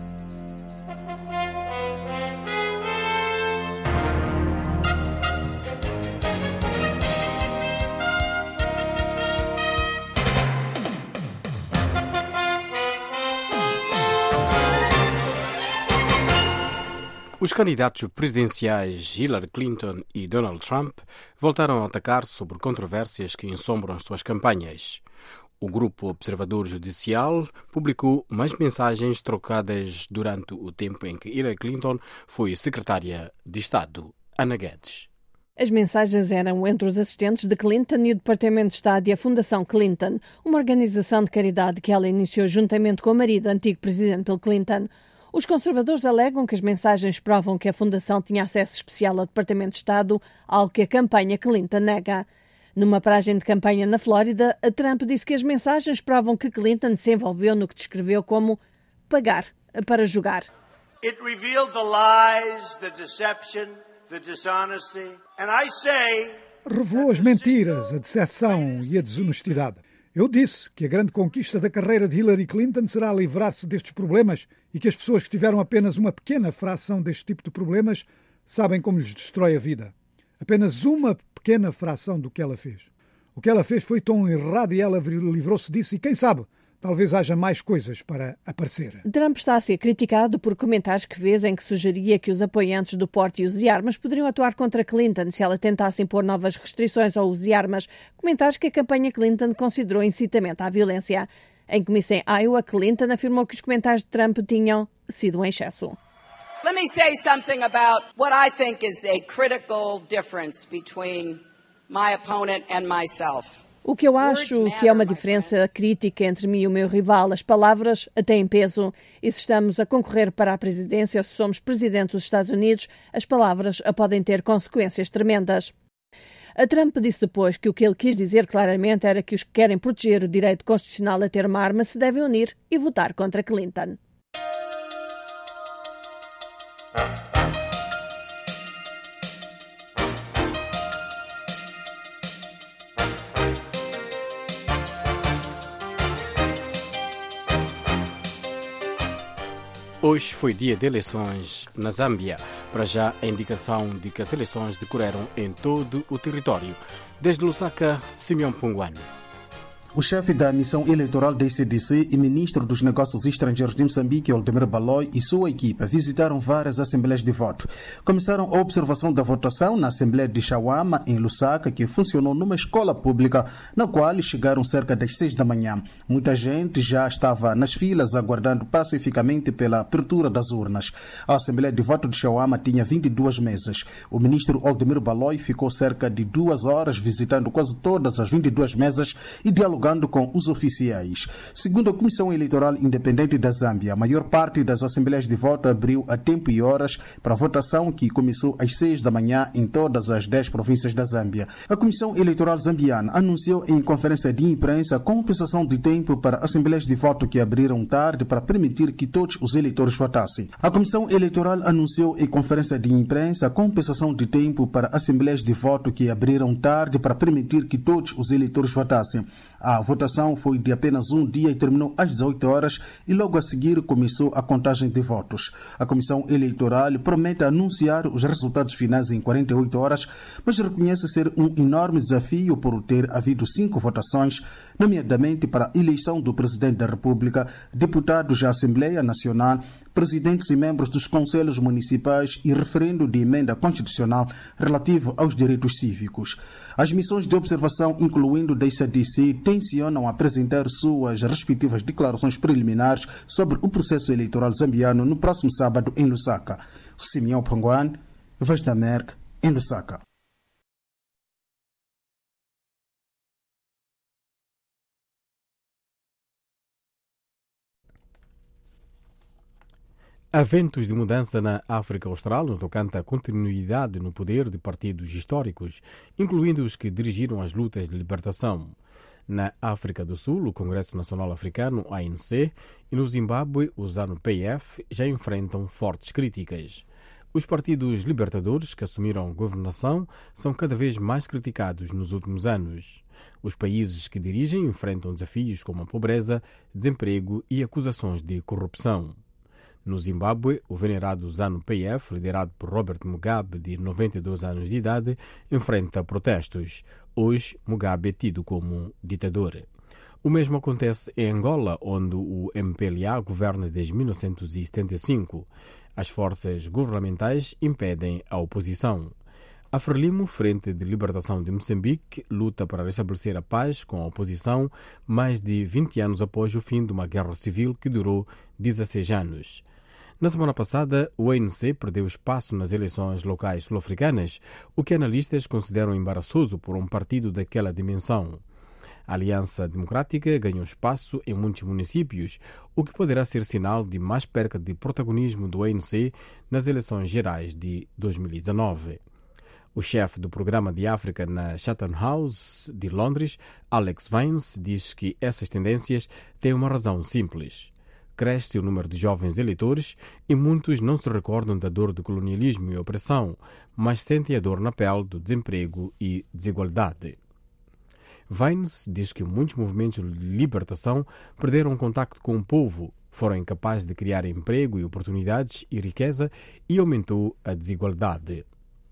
Speaker 20: Os candidatos presidenciais Hillary Clinton e Donald Trump voltaram a atacar sobre controvérsias que ensombram as suas campanhas. O Grupo Observador Judicial publicou mais mensagens trocadas durante o tempo em que Hillary Clinton foi secretária de Estado. Ana Guedes.
Speaker 7: As mensagens eram entre os assistentes de Clinton e o Departamento de Estado e a Fundação Clinton, uma organização de caridade que ela iniciou juntamente com o marido, antigo presidente Bill Clinton. Os conservadores alegam que as mensagens provam que a Fundação tinha acesso especial ao Departamento de Estado, algo que a campanha Clinton nega. Numa paragem de campanha na Flórida, a Trump disse que as mensagens provam que Clinton se envolveu no que descreveu como pagar para jogar.
Speaker 8: It revealed the lies, the deception, the dishonesty, and I say...
Speaker 2: Revelou as mentiras, a decepção e a desonestidade. Eu disse que a grande conquista da carreira de Hillary Clinton será livrar-se destes problemas e que as pessoas que tiveram apenas uma pequena fração deste tipo de problemas sabem como lhes destrói a vida. Apenas uma pequena fração do que ela fez. O que ela fez foi tão errado e ela livrou-se disso e quem sabe, talvez haja mais coisas para aparecer.
Speaker 7: Trump está a ser criticado por comentários que fez em que sugeria que os apoiantes do porte e uso de armas poderiam atuar contra Clinton se ela tentasse impor novas restrições ao uso de armas, comentários que a campanha Clinton considerou incitamento à violência. Em comício em Iowa, Clinton afirmou que os comentários de Trump tinham sido um excesso.
Speaker 9: Let me say something about what I think is a critical difference between my opponent and myself.
Speaker 7: O que eu acho que é uma diferença crítica entre mim e o meu rival. As palavras têm peso. E se estamos a concorrer para a presidência ou se somos presidente dos Estados Unidos, as palavras podem ter consequências tremendas. A Trump disse depois que o que ele quis dizer claramente era que os que querem proteger o direito constitucional a ter uma arma se devem unir e votar contra Clinton.
Speaker 20: Hoje foi dia de eleições na Zâmbia. Para já, a indicação de que as eleições decorreram em todo o território. Desde Lusaka, Simeão Punguano.
Speaker 10: O chefe da missão eleitoral da ICDC e ministro dos Negócios Estrangeiros de Moçambique, Aldemir Baloi, e sua equipa visitaram várias assembleias de voto. Começaram a observação da votação na Assembleia de Chauama, em Lusaka, que funcionou numa escola pública, na qual chegaram cerca das 6 da manhã. Muita gente já estava nas filas aguardando pacificamente pela abertura das urnas. A Assembleia de Voto de Chauama tinha 22 mesas. O ministro Aldemir Baloi ficou cerca de 2 horas visitando quase todas as 22 mesas e dialogando com os oficiais. Segundo a Comissão Eleitoral Independente da Zâmbia, a maior parte das assembleias de voto abriu a tempo e horas para a votação, que começou às 6 da manhã em todas as 10 províncias da Zâmbia. A Comissão Eleitoral Zambiana anunciou em conferência de imprensa a compensação de tempo para assembleias de voto que abriram tarde para permitir que todos os eleitores votassem. A Comissão Eleitoral anunciou em conferência de imprensa a compensação de tempo para assembleias de voto que abriram tarde para permitir que todos os eleitores votassem. A votação foi de apenas um dia e terminou às 18 horas e logo a seguir começou a contagem de votos. A Comissão Eleitoral promete anunciar os resultados finais em 48 horas, mas reconhece ser um enorme desafio por ter havido 5 votações, nomeadamente para a eleição do Presidente da República, deputados da Assembleia Nacional, presidentes e membros dos conselhos municipais e referendo de emenda constitucional relativo aos direitos cívicos. As missões de observação, incluindo da ICDC, tencionam apresentar suas respectivas declarações preliminares sobre o processo eleitoral zambiano no próximo sábado em Lusaka. Simeão Panguan, Voz da América, em Lusaka.
Speaker 20: Há ventos de mudança na África Austral no tocante à continuidade no poder de partidos históricos, incluindo os que dirigiram as lutas de libertação. Na África do Sul, o Congresso Nacional Africano, ANC, e no Zimbábue, o ZANU-PF, já enfrentam fortes críticas. Os partidos libertadores que assumiram a governação são cada vez mais criticados nos últimos anos. Os países que dirigem enfrentam desafios como a pobreza, desemprego e acusações de corrupção. No Zimbábue, o venerado ZANU-PF, liderado por Robert Mugabe, de 92 anos de idade, enfrenta protestos. Hoje, Mugabe é tido como ditador. O mesmo acontece em Angola, onde o MPLA governa desde 1975. As forças governamentais impedem a oposição. A Frelimo, Frente de Libertação de Moçambique, luta para restabelecer a paz com a oposição mais de 20 anos após o fim de uma guerra civil que durou 16 anos. Na semana passada, o ANC perdeu espaço nas eleições locais sul-africanas, o que analistas consideram embaraçoso por um partido daquela dimensão. A Aliança Democrática ganhou espaço em muitos municípios, o que poderá ser sinal de mais perca de protagonismo do ANC nas eleições gerais de 2019. O chefe do programa de África na Chatham House de Londres, Alex Vines, diz que essas tendências têm uma razão simples. Cresce o número de jovens eleitores e muitos não se recordam da dor do colonialismo e opressão, mas sentem a dor na pele do desemprego e desigualdade. Vines diz que muitos movimentos de libertação perderam contato com o povo, foram incapazes de criar emprego e oportunidades e riqueza e aumentou a desigualdade.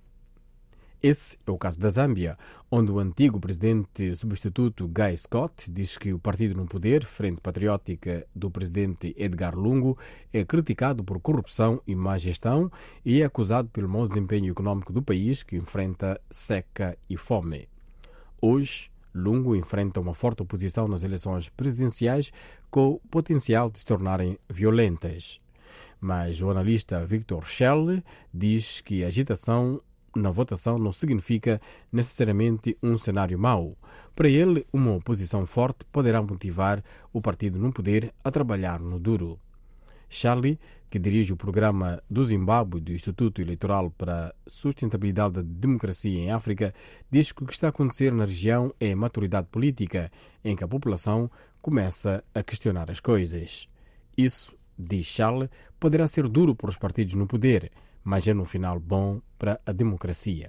Speaker 20: Esse é o caso da Zâmbia, onde o antigo presidente substituto Guy Scott diz que o partido no poder, Frente Patriótica do presidente Edgar Lungu, é criticado por corrupção e má gestão e é acusado pelo mau desempenho econômico do país, que enfrenta seca e fome. Hoje, Lungu enfrenta uma forte oposição nas eleições presidenciais, com o potencial de se tornarem violentas. Mas o analista Victor Schell diz que a agitação na votação não significa necessariamente um cenário mau. Para ele, uma oposição forte poderá motivar o partido no poder a trabalhar no duro. Charlie, que dirige o programa do Zimbábue do Instituto Eleitoral para a Sustentabilidade da Democracia em África, diz que o que está a acontecer na região é a maturidade política, em que a população começa a questionar as coisas. Isso, diz Charlie, poderá ser duro para os partidos no poder, mas é no final bom para a democracia.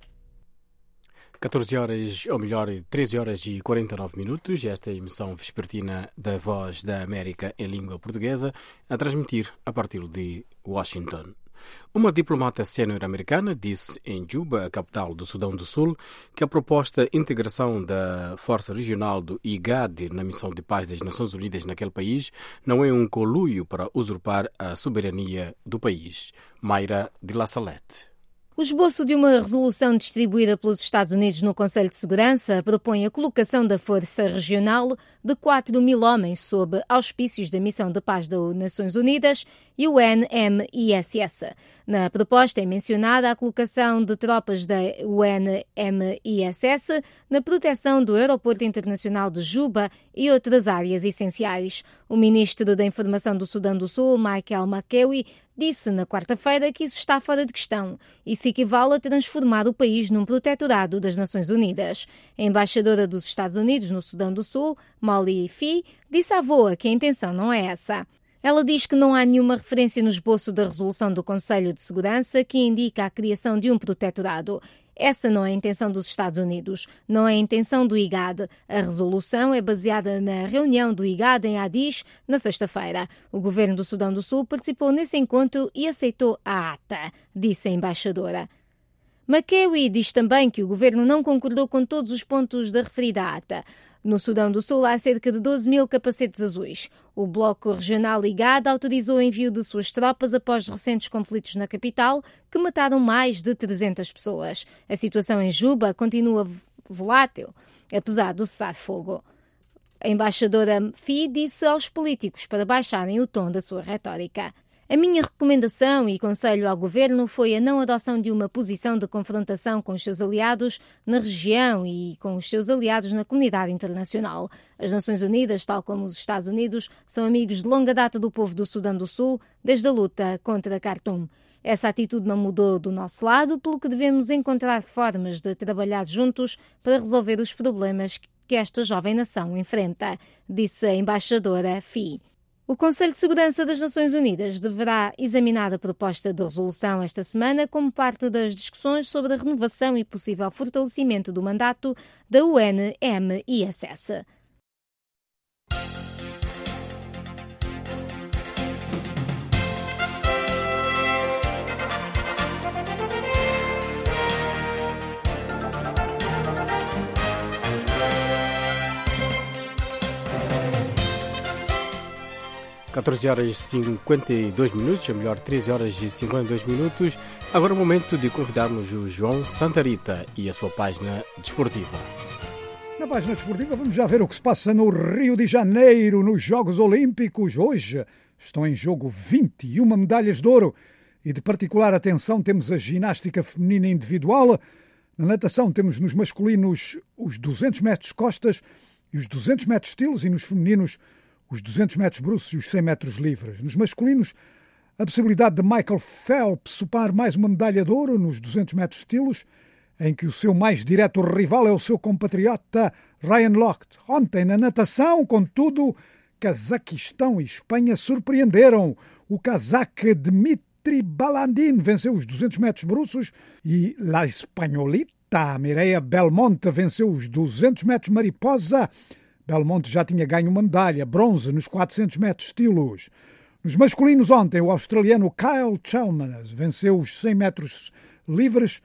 Speaker 20: 14 horas, ou melhor, 13 horas e 49 minutos, esta é a emissão vespertina da Voz da América em língua portuguesa, a transmitir a partir de Washington. Uma diplomata sénior americana disse em Juba, a capital do Sudão do Sul, que a proposta de integração da Força Regional do IGAD na Missão de Paz das Nações Unidas naquele país não é um conluio para usurpar a soberania do país. Mayra de La Salette.
Speaker 11: O esboço de uma resolução distribuída pelos Estados Unidos no Conselho de Segurança propõe a colocação da Força Regional de 4.000 homens sob auspícios da Missão de Paz das Nações Unidas e o UNMISS. Na proposta é mencionada a colocação de tropas da UNMISS na proteção do Aeroporto Internacional de Juba e outras áreas essenciais. O ministro da Informação do Sudão do Sul, Michael Makewi, disse na quarta-feira que isso está fora de questão. Isso equivale a transformar o país num protetorado das Nações Unidas. A embaixadora dos Estados Unidos no Sudão do Sul, Molly Fee, disse à VOA que a intenção não é essa. Ela diz que não há nenhuma referência no esboço da resolução do Conselho de Segurança que indica a criação de um protetorado. Essa não é a intenção dos Estados Unidos, não é a intenção do IGAD. A resolução é baseada na reunião do IGAD em Addis na sexta-feira. O governo do Sudão do Sul participou nesse encontro e aceitou a ata, disse a embaixadora. Makewi diz também que o governo não concordou com todos os pontos da referida ata. No Sudão do Sul há cerca de 12.000 capacetes azuis. O Bloco Regional IGAD autorizou o envio de suas tropas após recentes conflitos na capital, que mataram mais de 300 pessoas. A situação em Juba continua volátil, apesar do cessar-fogo. A embaixadora Fee disse aos políticos para baixarem o tom da sua retórica. A minha recomendação e conselho ao governo foi a não adoção de uma posição de confrontação com os seus aliados na região e com os seus aliados na comunidade internacional. As Nações Unidas, tal como os Estados Unidos, são amigos de longa data do povo do Sudão do Sul, desde a luta contra Khartoum. Essa atitude não mudou do nosso lado, pelo que devemos encontrar formas de trabalhar juntos para resolver os problemas que esta jovem nação enfrenta, disse a embaixadora Fee. O Conselho de Segurança das Nações Unidas deverá examinar a proposta de resolução esta semana como parte das discussões sobre a renovação e possível fortalecimento do mandato da UNMISS.
Speaker 20: (14h52), ou melhor, 13h52. Agora é o momento de convidarmos o João Santarita e a sua página desportiva.
Speaker 2: Na página desportiva vamos já ver o que se passa no Rio de Janeiro, nos Jogos Olímpicos. Hoje estão em jogo 21 medalhas de ouro e de particular atenção temos a ginástica feminina individual. Na natação temos nos masculinos os 200 metros costas e os 200 metros estilos e nos femininos os 200 metros bruços e os 100 metros livres. Nos masculinos, a possibilidade de Michael Phelps sopar mais uma medalha de ouro nos 200 metros estilos, em que o seu mais direto rival é o seu compatriota Ryan Lochte. Ontem, na natação, contudo, Cazaquistão e Espanha surpreenderam. O cazaque Dmitry Balandin venceu os 200 metros bruços e La Espanholita Mireia Belmonte venceu os 200 metros mariposa. Belmonte já tinha ganho uma medalha, bronze, nos 400 metros estilos. Nos masculinos ontem, o australiano Kyle Chalmers venceu os 100 metros livres,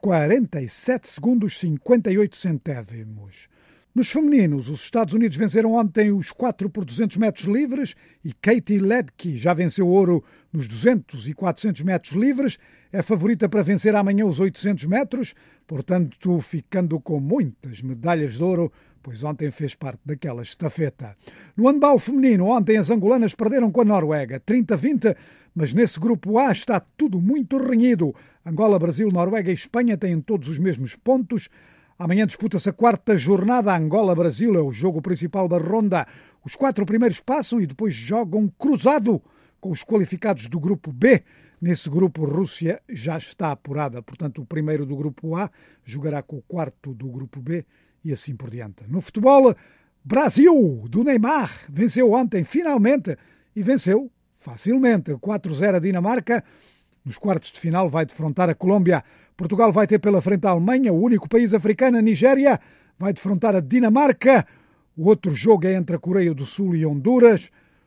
Speaker 2: 47 segundos 58 centésimos. Nos femininos, os Estados Unidos venceram ontem os 4 por 200 metros livres e Katie Ledecky já venceu ouro nos 200 e 400 metros livres. É favorita para vencer amanhã os 800 metros, portanto ficando com muitas medalhas de ouro, pois ontem fez parte daquela estafeta. No handball feminino, ontem as angolanas perderam com a Noruega, 30-20, mas nesse grupo A está tudo muito renhido. Angola, Brasil, Noruega e Espanha têm todos os mesmos pontos. Amanhã disputa-se a quarta jornada. Angola-Brasil é o jogo principal da ronda. Os 4 primeiros passam e depois jogam cruzado com os qualificados do grupo B. Nesse grupo, Rússia já está apurada. Portanto, o primeiro do grupo A jogará com o quarto do grupo B e assim por diante. No futebol, Brasil, do Neymar, venceu ontem finalmente e venceu facilmente. 4-0 a Dinamarca. Nos quartos de final vai defrontar a Colômbia. Portugal vai ter pela frente a Alemanha, o único país africano. A Nigéria vai defrontar a Dinamarca. O outro jogo é entre a Coreia do Sul e Honduras.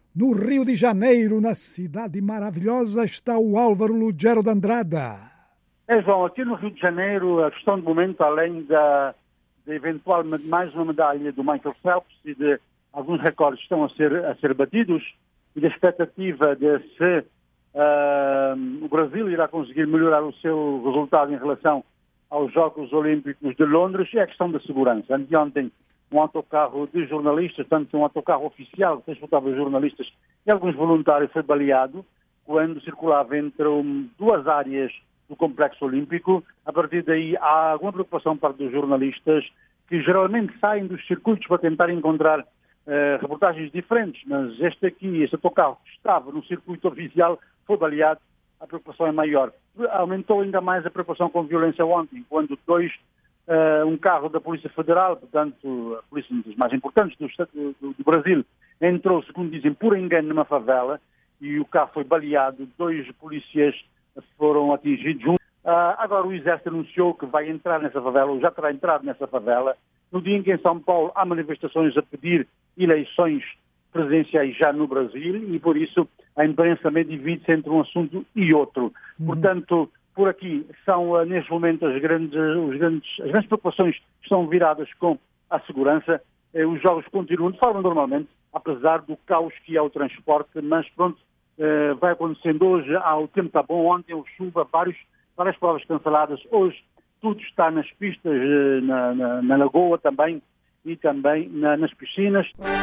Speaker 2: No Rio de Janeiro, na cidade maravilhosa, está o Álvaro Lugero de Andrada.
Speaker 12: João, aqui no Rio de Janeiro, a questão do momento, além de eventual mais uma medalha do Michael Phelps e de alguns recordes que estão a ser batidos, e da expectativa de se o Brasil irá conseguir melhorar o seu resultado em relação aos Jogos Olímpicos de Londres, é a questão da segurança. Anteontem, um autocarro de jornalistas, tanto um autocarro oficial que transportava jornalistas e alguns voluntários, foi baleado quando circulava entre duas áreas do Complexo Olímpico. A partir daí há alguma preocupação para os jornalistas que geralmente saem dos circuitos para tentar encontrar reportagens diferentes, mas este autocarro que estava no circuito oficial foi baleado. A preocupação é maior. Aumentou ainda mais a preocupação com violência ontem, quando um carro da Polícia Federal, portanto, a polícia dos mais importantes do Brasil, entrou, segundo dizem, por engano numa favela e o carro foi baleado. 2 polícias foram atingidos. Agora o Exército anunciou que vai entrar nessa favela, ou já terá entrado nessa favela, no dia em que em São Paulo há manifestações a pedir eleições presidenciais já no Brasil e, por isso, a imprensa também divide-se entre um assunto e outro. Portanto, por aqui são, neste momento, as grandes preocupações estão viradas com a segurança. Os jogos continuam de forma normalmente, apesar do caos que é o transporte, mas pronto, vai acontecendo hoje. O tempo está bom, ontem houve chuva, várias provas canceladas. Hoje tudo está nas pistas, na lagoa também e também nas piscinas.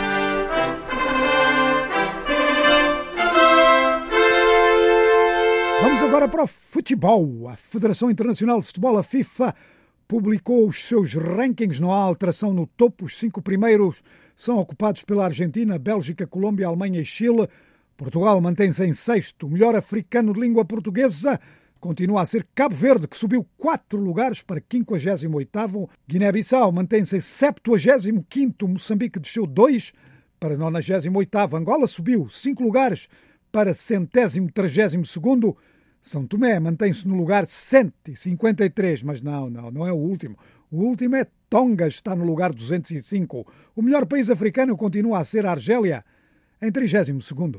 Speaker 2: Vamos agora para o futebol. A Federação Internacional de Futebol, a FIFA, publicou os seus rankings. Não há alteração no topo. Os 5 primeiros são ocupados pela Argentina, Bélgica, Colômbia, Alemanha e Chile. Portugal mantém-se em 6º. O melhor africano de língua portuguesa continua a ser Cabo Verde, que subiu 4 lugares para 58º. Guiné-Bissau mantém-se em 75º. Moçambique desceu 2 para 98º. Angola subiu 5 lugares para 132º. São Tomé mantém-se no lugar 153, mas não é o último. O último é Tonga, está no lugar 205. O melhor país africano continua a ser a Argélia, em 32º.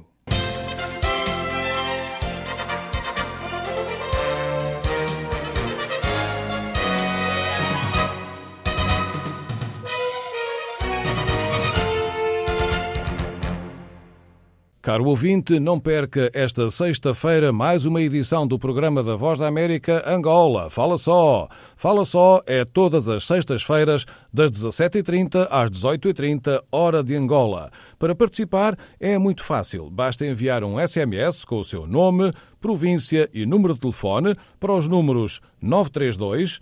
Speaker 13: Caro ouvinte, não perca esta sexta-feira mais uma edição do programa da Voz da América Angola. Fala só! Fala só é todas as sextas-feiras, das 17h30 às 18h30, hora de Angola. Para participar é muito fácil. Basta enviar um SMS com o seu nome, província e número de telefone para os números 932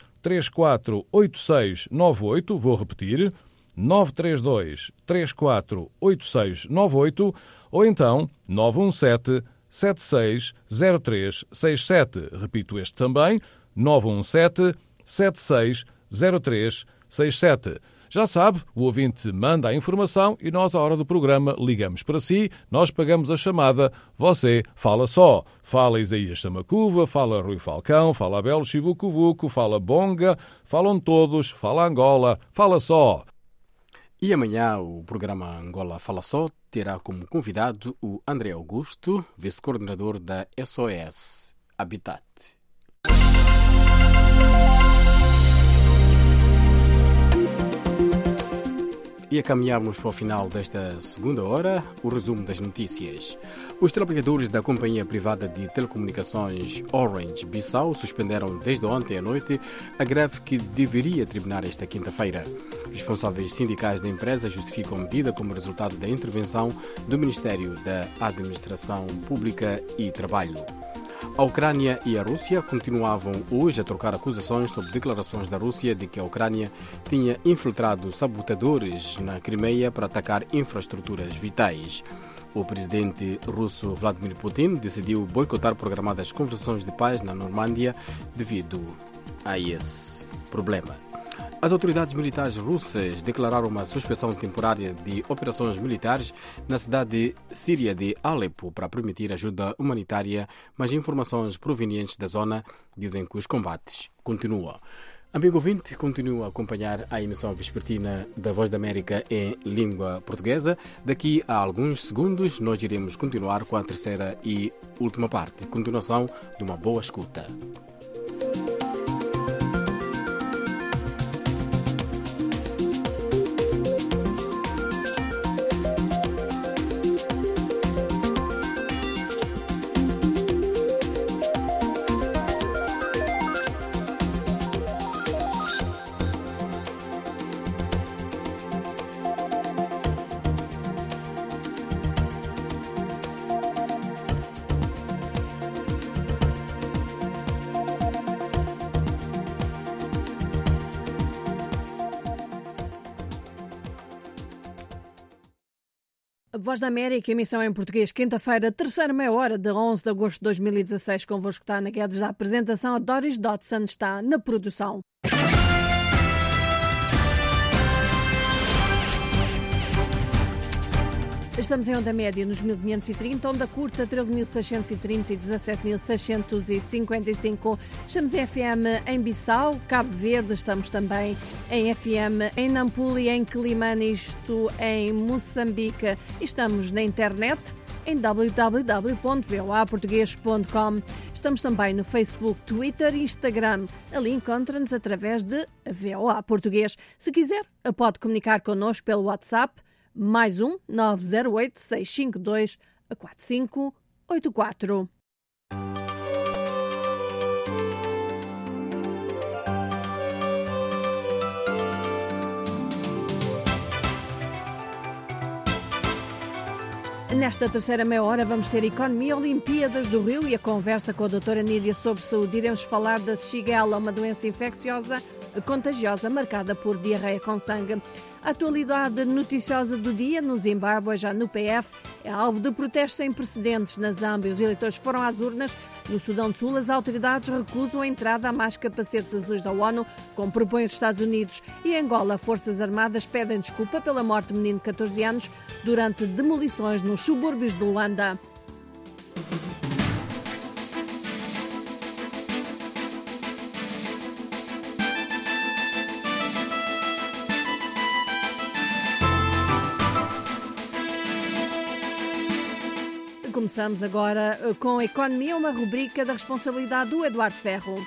Speaker 13: 348698. Vou repetir, 932 348698. Ou então 917-760367. Repito este também, 917-760367. Já sabe, o ouvinte manda a informação e nós, à hora do programa, ligamos para si, nós pagamos a chamada, você fala só. Fala Isaías Samacuva, fala Rui Falcão, fala Abel Chivucovuco, fala Bonga, falam todos, fala Angola, fala só.
Speaker 20: E amanhã o programa Angola Fala Só terá como convidado o André Augusto, vice-coordenador da SOS Habitat. E a caminharmos para o final desta segunda hora, o resumo das notícias. Os trabalhadores da companhia privada de telecomunicações Orange Bissau suspenderam desde ontem à noite a greve que deveria terminar esta quinta-feira. Responsáveis sindicais da empresa justificam a medida como resultado da intervenção do Ministério da Administração Pública e Trabalho. A Ucrânia e a Rússia continuavam hoje a trocar acusações sobre declarações da Rússia de que a Ucrânia tinha infiltrado sabotadores na Crimeia para atacar infraestruturas vitais. O presidente russo Vladimir Putin decidiu boicotar programadas conversações de paz na Normândia devido a esse problema. As autoridades militares russas declararam uma suspensão temporária de operações militares na cidade síria de Alepo para permitir ajuda humanitária, mas informações provenientes da zona dizem que os combates continuam. Amigo ouvinte, continua a acompanhar a emissão vespertina da Voz da América em língua portuguesa. Daqui a alguns segundos nós iremos continuar com a terceira e última parte. Continuação de uma boa escuta.
Speaker 7: Voz da América, emissão em português, quinta-feira, terceira meia hora de 11 de agosto de 2016. Convosco está Ana Guedes da apresentação, a Doris Dodson está na produção. Estamos em onda média nos 1530, onda curta 13.630 e 17.655. Estamos em FM em Bissau, Cabo Verde, estamos também em FM em Nampula e em Quelimane, isto em Moçambique. Estamos na internet em www.voaportugues.com. Estamos também no Facebook, Twitter e Instagram. Ali encontra-nos através de VOA Português. Se quiser, pode comunicar connosco pelo WhatsApp mais 908-652-4584. Nesta terceira meia hora vamos ter Economia, Olimpíadas do Rio e a conversa com a doutora Nídia sobre saúde. Iremos falar da Shigella, uma doença infecciosa contagiosa marcada por diarreia com sangue. A atualidade noticiosa do dia no Zimbábue, já no PF, é alvo de protestos sem precedentes na Zâmbia. Os eleitores foram às urnas. No Sudão do Sul, as autoridades recusam a entrada a mais capacetes azuis da ONU, como propõem os Estados Unidos. E em Angola, Forças Armadas pedem desculpa pela morte de menino de 14 anos durante demolições nos subúrbios de Luanda. Começamos agora com a Economia, uma rubrica da responsabilidade do Eduardo Ferro.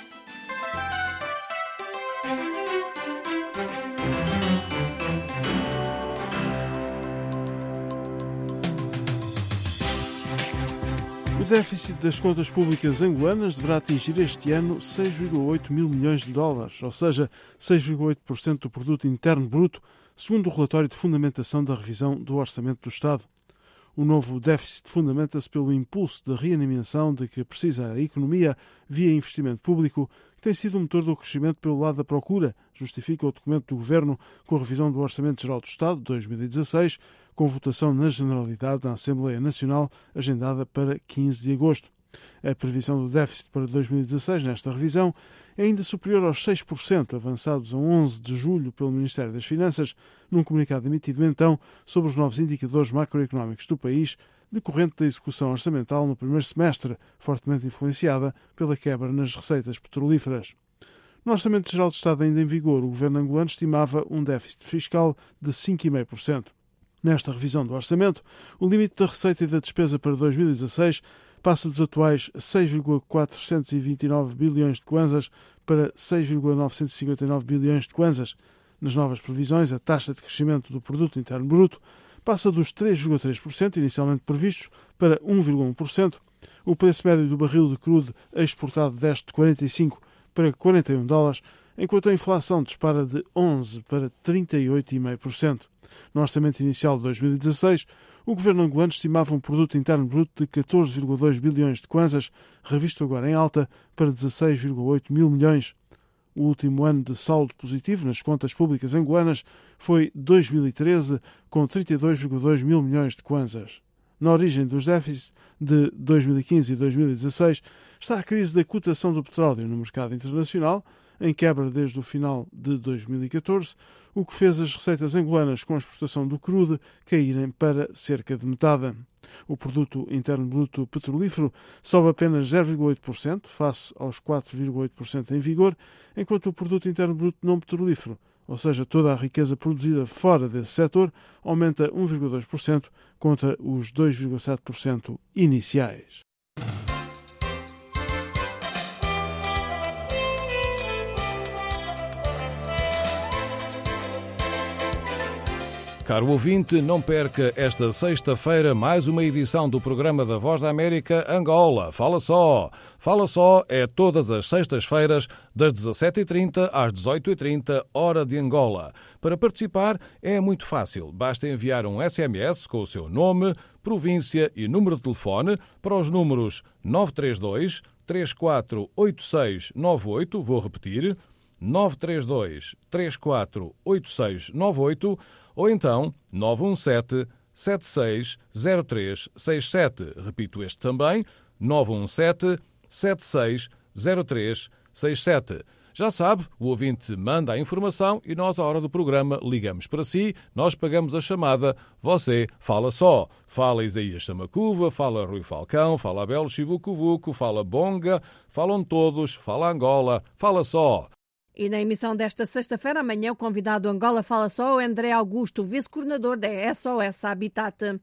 Speaker 14: O déficit das contas públicas angolanas deverá atingir este ano 6,8 mil milhões de dólares, ou seja, 6,8% do produto interno bruto, segundo o relatório de fundamentação da revisão do Orçamento do Estado. O novo déficit fundamenta-se pelo impulso de reanimação de que precisa a economia via investimento público, que tem sido o motor do crescimento pelo lado da procura, justifica o documento do Governo com a revisão do Orçamento Geral do Estado de 2016, com votação na Generalidade na Assembleia Nacional, agendada para 15 de agosto. A previsão do déficit para 2016, nesta revisão, é ainda superior aos 6%, avançados a 11 de julho pelo Ministério das Finanças, num comunicado emitido então sobre os novos indicadores macroeconómicos do país, decorrente da execução orçamental no primeiro semestre, fortemente influenciada pela quebra nas receitas petrolíferas. No Orçamento Geral do Estado ainda em vigor, o governo angolano estimava um déficit fiscal de 5,5%. Nesta revisão do orçamento, o limite da receita e da despesa para 2016 passa dos atuais 6,429 bilhões de kwanzas para 6,959 bilhões de kwanzas. Nas novas previsões, a taxa de crescimento do produto interno bruto passa dos 3,3% inicialmente previstos para 1,1%. O preço médio do barril de crudo exportado desce de 45 para 41 dólares, enquanto a inflação dispara de 11 para 38,5%. No orçamento inicial de 2016, o governo angolano estimava um produto interno bruto de 14,2 bilhões de kwanzas, revisto agora em alta para 16,8 mil milhões. O último ano de saldo positivo nas contas públicas angolanas foi 2013, com 32,2 mil milhões de kwanzas. Na origem dos déficits de 2015 e 2016 está a crise da cotação do petróleo no mercado internacional, em quebra desde o final de 2014. o que fez as receitas angolanas com a exportação do crudo caírem para cerca de metade. O produto interno bruto petrolífero sobe apenas 0,8% face aos 4,8% em vigor, enquanto o produto interno bruto não petrolífero, ou seja, toda a riqueza produzida fora desse setor, aumenta 1,2% contra os 2,7% iniciais.
Speaker 13: Caro ouvinte, não perca esta sexta-feira mais uma edição do programa da Voz da América Angola. Fala só! Fala só é todas as sextas-feiras, das 17h30 às 18h30, hora de Angola. Para participar é muito fácil. Basta enviar um SMS com o seu nome, província e número de telefone para os números 932 348698, vou repetir, 932 348698, ou então 917-760367. Repito este também, 917-760367. Já sabe, o ouvinte manda a informação e nós, à hora do programa, ligamos para si, nós pagamos a chamada, você fala só. Fala Isaías Samacuva, fala Rui Falcão, fala Abel Chivucuvuco, fala Bonga, falam todos, fala Angola, fala só.
Speaker 7: E na emissão desta sexta-feira, amanhã, o convidado Angola Fala Só, André Augusto, vice-coordenador da SOS Habitat.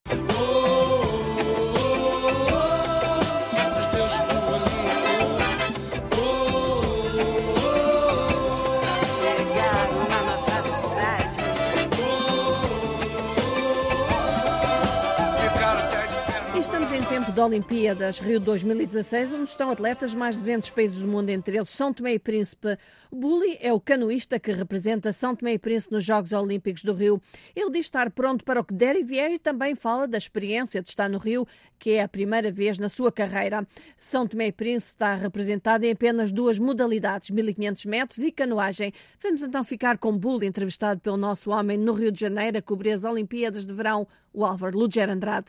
Speaker 7: De Olimpíadas Rio 2016, onde estão atletas de mais de 200 países do mundo, entre eles São Tomé e Príncipe. Bully é o canoísta que representa São Tomé e Príncipe nos Jogos Olímpicos do Rio. Ele diz estar pronto para o que der e vier e também fala da experiência de estar no Rio, que é a primeira vez na sua carreira. São Tomé e Príncipe está representado em apenas duas modalidades, 1500 metros e canoagem. Vamos então ficar com Bully, entrevistado pelo nosso homem no Rio de Janeiro a cobrir as Olimpíadas de Verão, o Álvaro Luger Andrade.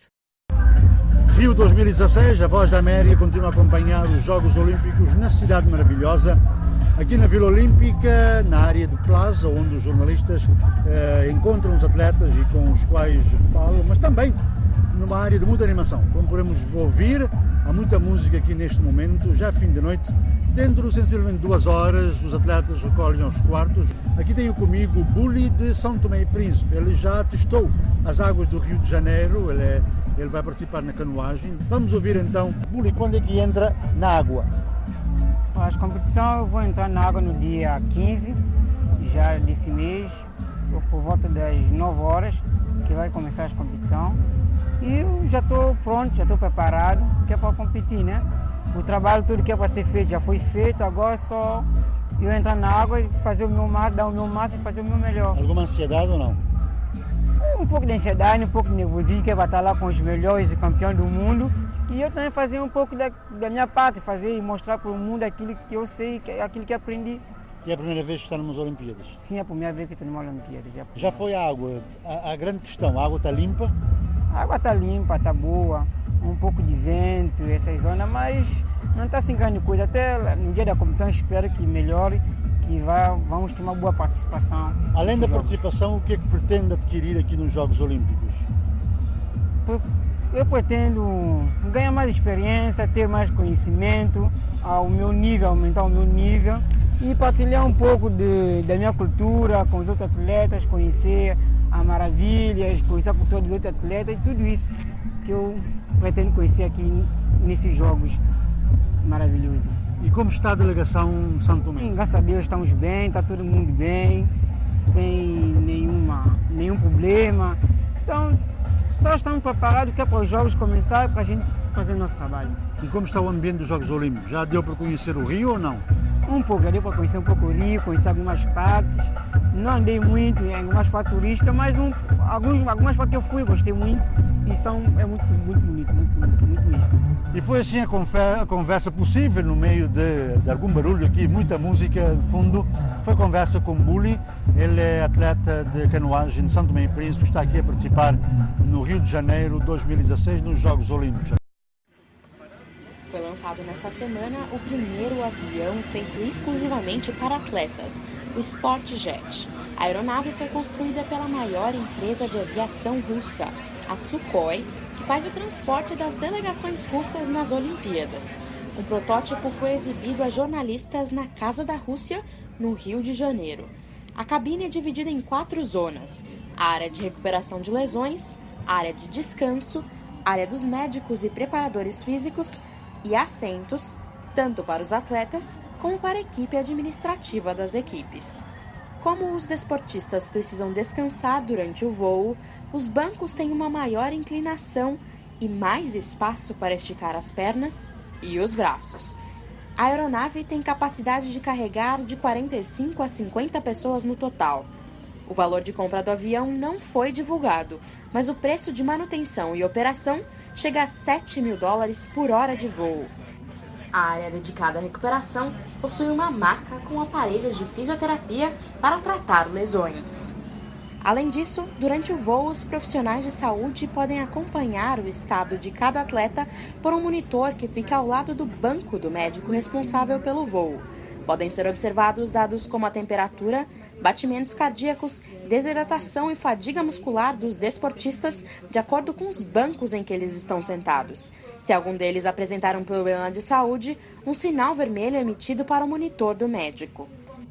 Speaker 1: Rio 2016, a Voz da América continua a acompanhar os Jogos Olímpicos na cidade maravilhosa, aqui na Vila Olímpica, na área de Plaza, onde os jornalistas encontram os atletas e com os quais falam, mas também numa área de muita animação. Como podemos ouvir, há muita música aqui neste momento, já fim de noite. Dentro, sensivelmente 2 horas, os atletas recolhem aos quartos. Aqui tenho comigo o Bully de São Tomé e Príncipe. Ele já testou as águas do Rio de Janeiro, ele vai participar na canoagem. Vamos ouvir então, Bully, quando é que entra na água?
Speaker 15: As competições eu vou entrar na água no dia 15, já desse mês, por volta das 9 horas, que vai começar a competição. E eu já estou pronto, já estou preparado, que é para competir, né? O trabalho tudo que é para ser feito já foi feito, agora é só eu entrar na água e fazer o meu máximo, dar o meu máximo e fazer o meu melhor.
Speaker 1: Alguma ansiedade ou não?
Speaker 15: Um pouco de ansiedade, um pouco de nervosismo, que é para estar lá com os melhores campeões do mundo. E eu também fazer um pouco da minha parte, fazer e mostrar para o mundo aquilo que eu sei, aquilo que aprendi.
Speaker 1: E é a primeira vez que está numas Olimpíadas?
Speaker 15: Sim, é a primeira vez que estou numa Olimpíada.
Speaker 1: Já foi a água. A grande questão, a água está limpa?
Speaker 15: A água está limpa, está boa, um pouco de vento, essa zona, mas não está sem grande coisa. Até no dia da competição espero que melhore, que vamos ter uma boa participação.
Speaker 1: Além da participação, o que é que pretende adquirir aqui nos Jogos Olímpicos?
Speaker 15: Eu pretendo ganhar mais experiência, ter mais conhecimento, ao meu nível, aumentar o meu nível e partilhar um pouco da minha cultura com os outros atletas, conhecer as maravilhas, conhecer a cultura dos outros atletas e tudo isso que eu pretendo conhecer aqui nesses Jogos maravilhosos.
Speaker 1: E como está a delegação São Tomé?
Speaker 15: Sim, graças a Deus estamos bem, está todo mundo bem, sem nenhum problema. Então, só estamos preparados que é para os Jogos começar para a gente fazer o nosso trabalho.
Speaker 1: E como está o ambiente dos Jogos Olímpicos? Já deu para conhecer o Rio ou não?
Speaker 15: Um pouco, já deu para conhecer um pouco o Rio, conhecer algumas partes. Não andei muito em algumas partes turísticas, mas algumas partes que eu fui, gostei muito e é muito bonito, muito mesmo.
Speaker 1: E foi assim a conversa possível no meio de algum barulho aqui, muita música de fundo. Foi a conversa com Bully, ele é atleta de canoagem de São Tomé e Príncipe, está aqui a participar no Rio de Janeiro 2016 nos Jogos Olímpicos.
Speaker 16: Foi lançado nesta semana o primeiro avião feito exclusivamente para atletas, o Sportjet. A aeronave foi construída pela maior empresa de aviação russa, a Sukhoi, que faz o transporte das delegações russas nas Olimpíadas. O protótipo foi exibido a jornalistas na Casa da Rússia, no Rio de Janeiro. A cabine é dividida em 4 zonas: a área de recuperação de lesões, a área de descanso, a área dos médicos e preparadores físicos e assentos, tanto para os atletas como para a equipe administrativa das equipes. Como os desportistas precisam descansar durante o voo, os bancos têm uma maior inclinação e mais espaço para esticar as pernas e os braços. A aeronave tem capacidade de carregar de 45 a 50 pessoas no total. O valor de compra do avião não foi divulgado, mas o preço de manutenção e operação chega a $7.000 por hora de voo. A área dedicada à recuperação possui uma maca com aparelhos de fisioterapia para tratar lesões. Além disso, durante o voo, os profissionais de saúde podem acompanhar o estado de cada atleta por um monitor que fica ao lado do banco do médico responsável pelo voo. Podem ser observados dados como a temperatura, batimentos cardíacos, desidratação e fadiga muscular dos desportistas de acordo com os bancos em que eles estão sentados. Se algum deles apresentar um problema de saúde, um sinal vermelho é emitido para o monitor do médico.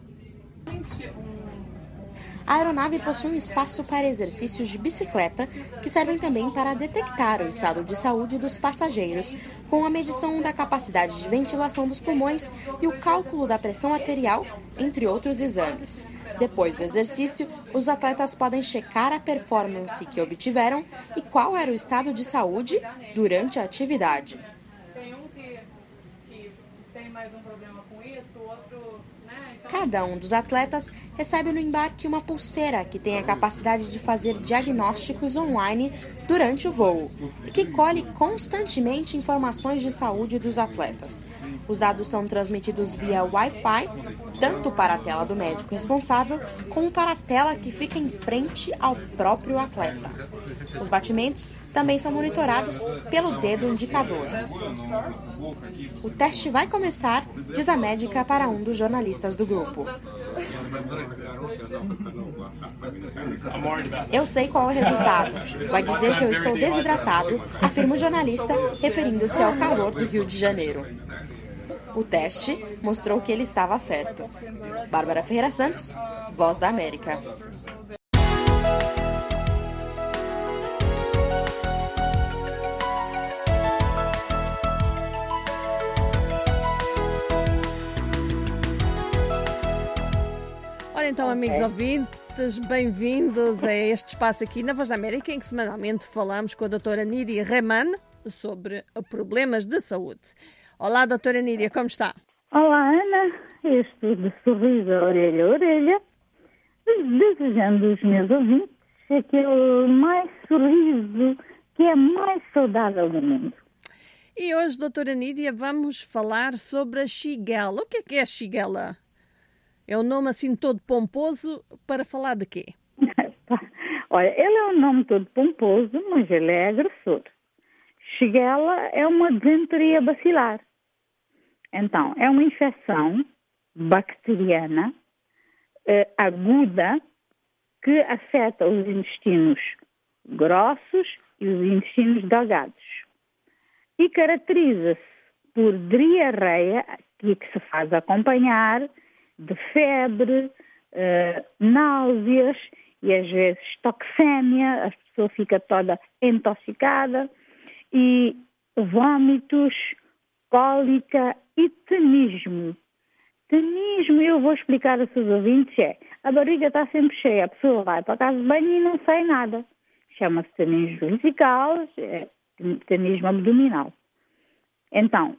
Speaker 16: A aeronave possui um espaço para exercícios de bicicleta, que servem também para detectar o estado de saúde dos passageiros, com a medição da capacidade de ventilação dos pulmões e o cálculo da pressão arterial, entre outros exames. Depois do exercício, os atletas podem checar a performance que obtiveram e qual era o estado de saúde durante a atividade.
Speaker 18: Tem um que tem mais um problema com isso, o outro...
Speaker 16: Cada um dos atletas recebe no embarque uma pulseira que tem a capacidade de fazer diagnósticos online durante o voo e que colhe constantemente informações de saúde dos atletas. Os dados são transmitidos via Wi-Fi, tanto para a tela do médico responsável, como para a tela que fica em frente ao próprio atleta. Os batimentos também são monitorados pelo dedo indicador. O teste vai começar, diz a médica para um dos jornalistas do grupo. Eu sei qual é o resultado. Vai dizer que eu estou desidratado, afirma o jornalista, referindo-se ao calor do Rio de Janeiro. O teste mostrou que ele estava certo. Bárbara Ferreira Santos, Voz da América.
Speaker 7: Ora então, amigos ouvintes, bem-vindos a este espaço aqui na Voz da América, em que semanalmente falamos com a doutora Nídia Rehman sobre problemas de saúde. Olá, doutora Nídia, como está?
Speaker 19: Olá, Ana. Estou de sorriso a orelha a orelha, desejando aos meus ouvintes aquele mais sorriso que é mais saudável do mundo.
Speaker 7: E hoje, doutora Nídia, vamos falar sobre a Shigella. O que é a Shigella? É um nome assim todo pomposo para falar de quê?
Speaker 19: Olha, ele é um nome todo pomposo, mas ele é agressor. Shigella é uma disenteria bacilar. Então, é uma infecção bacteriana aguda que afeta os intestinos grossos e os intestinos delgados. E caracteriza-se por diarreia, que se faz acompanhar de febre, náuseas e às vezes toxémia, a pessoa fica toda intoxicada, e vômitos, cólica e tenismo. Tenismo, eu vou explicar aos seus ouvintes, a barriga está sempre cheia, a pessoa vai para a casa de banho e não sai nada. Chama-se tenismo vesical, tenismo abdominal. Então,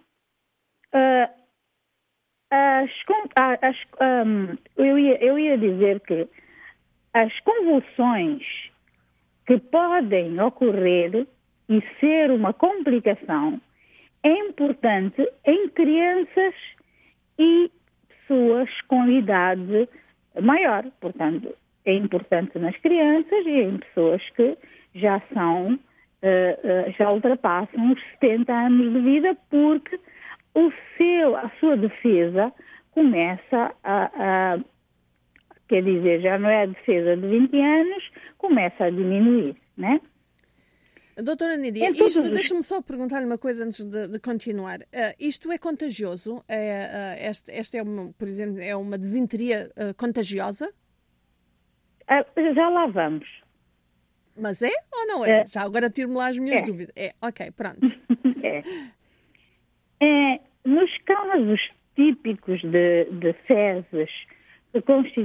Speaker 19: eu ia dizer que as convulsões que podem ocorrer e ser uma complicação é importante em crianças e pessoas com idade maior. Portanto, é importante nas crianças e em pessoas que já já ultrapassam os 70 anos de vida, porque a sua defesa começa a quer dizer, já não é a defesa de 20 anos, começa a diminuir, né?
Speaker 7: Doutora Nídia, deixa-me só perguntar-lhe uma coisa antes de continuar. Isto é contagioso? Esta é por exemplo, é uma desinteria contagiosa?
Speaker 19: Já lá vamos.
Speaker 7: Mas é ou não é? Já agora tiro-me lá as minhas dúvidas. Ok, pronto.
Speaker 19: Nos casos típicos de fezes que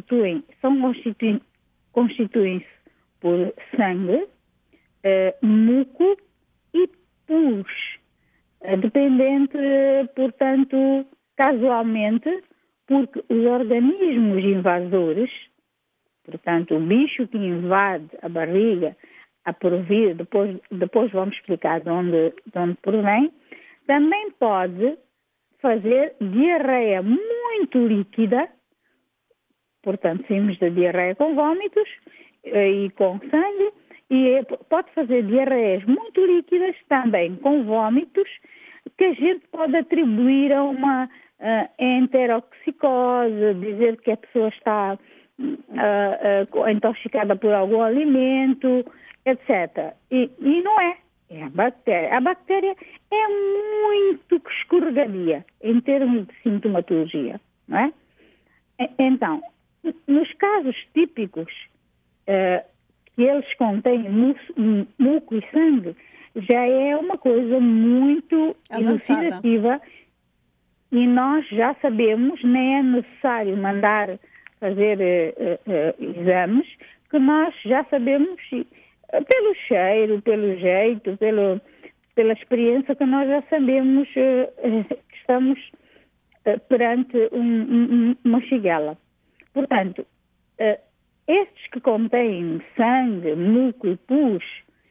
Speaker 19: constituem-se por sangue, muco e pus, dependente, portanto, casualmente, porque os organismos invasores, portanto, o bicho que invade a barriga, a provir, depois vamos explicar de onde provém, também pode fazer diarreia muito líquida, portanto, saímos da diarreia com vômitos e com sangue, e pode fazer diarreias muito líquidas também com vômitos, que a gente pode atribuir a uma enteroxicose, dizer que a pessoa está intoxicada por algum alimento, etc. E não é. É a bactéria. A bactéria é muito escorregadia em termos de sintomatologia, não é? Então, nos casos típicos que eles contêm muco e sangue, já é uma coisa muito elucidativa e nós já sabemos, nem é necessário mandar fazer exames, que nós já sabemos pelo cheiro, pelo jeito, pela experiência, que nós já sabemos que estamos perante uma shigella. Portanto, estes que contêm sangue, muco e pus,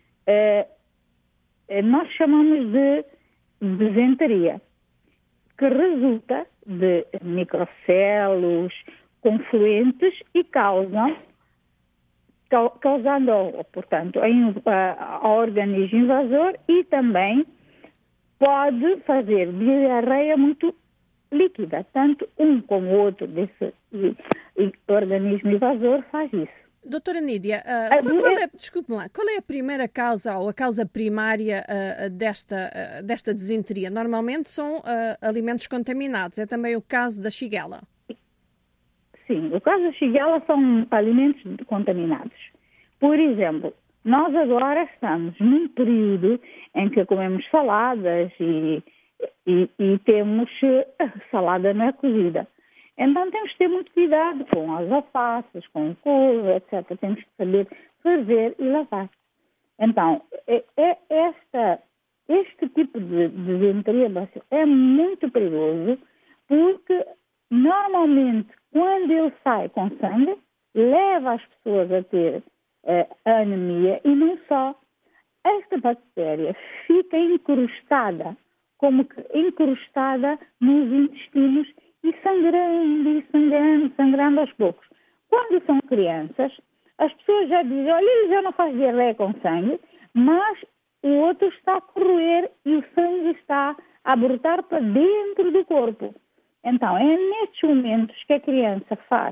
Speaker 19: nós chamamos de disenteria, que resulta de microcélulos confluentes e causando, portanto, ao organismo invasor, e também pode fazer diarreia muito líquida. Tanto um como o outro desse organismo invasor faz isso.
Speaker 7: Doutora Nídia, desculpe-me lá, qual é a primeira causa ou a causa primária desta disenteria? Normalmente são alimentos contaminados. É também o caso da shigella?
Speaker 19: Sim, o caso da shigella são alimentos contaminados. Por exemplo, nós agora estamos num período em que comemos saladas e temos salada não é cozida. Então temos que ter muito cuidado com as alfaces, com o couve, etc. Temos que saber fazer e lavar. Então, este tipo de disenteria é muito perigoso, porque normalmente quando ele sai com sangue, leva as pessoas a ter anemia, e não só. Esta bactéria fica incrustada nos intestinos e sangrando aos poucos. Quando são crianças, as pessoas já dizem, olha, ele já não faz diarreia com sangue, mas o outro está a corroer e o sangue está a brotar para dentro do corpo. Então, é nestes momentos que a criança faz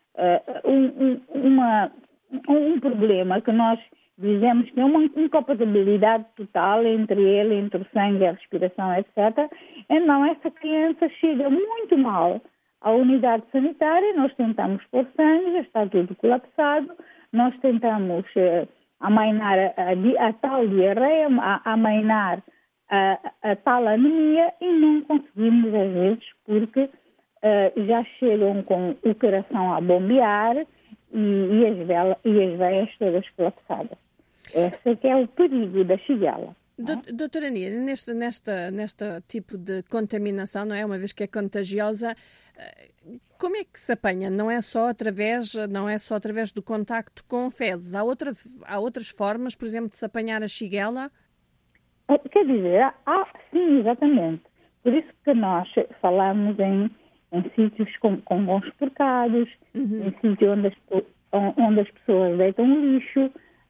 Speaker 19: um problema que nós dizemos que é uma incompatibilidade total entre o sangue, a respiração, etc. Então, essa criança chega muito mal à unidade sanitária, nós tentamos pôr sangue, já está tudo colapsado, nós tentamos amainar a tal diarreia, amainar a tal anemia, e não conseguimos às vezes, porque já chegam com o coração a bombear e as veias todas colapsadas. Esse que é o perigo da shigella.
Speaker 7: Doutora Nídia, neste tipo de contaminação, não é? Uma vez que é contagiosa, como é que se apanha? Não é só através do contacto com fezes. Há outras formas, por exemplo, de se apanhar a shigella?
Speaker 19: Quer dizer, sim, exatamente. Por isso que nós falamos em sítios com bons porcados, em sítios onde as pessoas deitam lixo,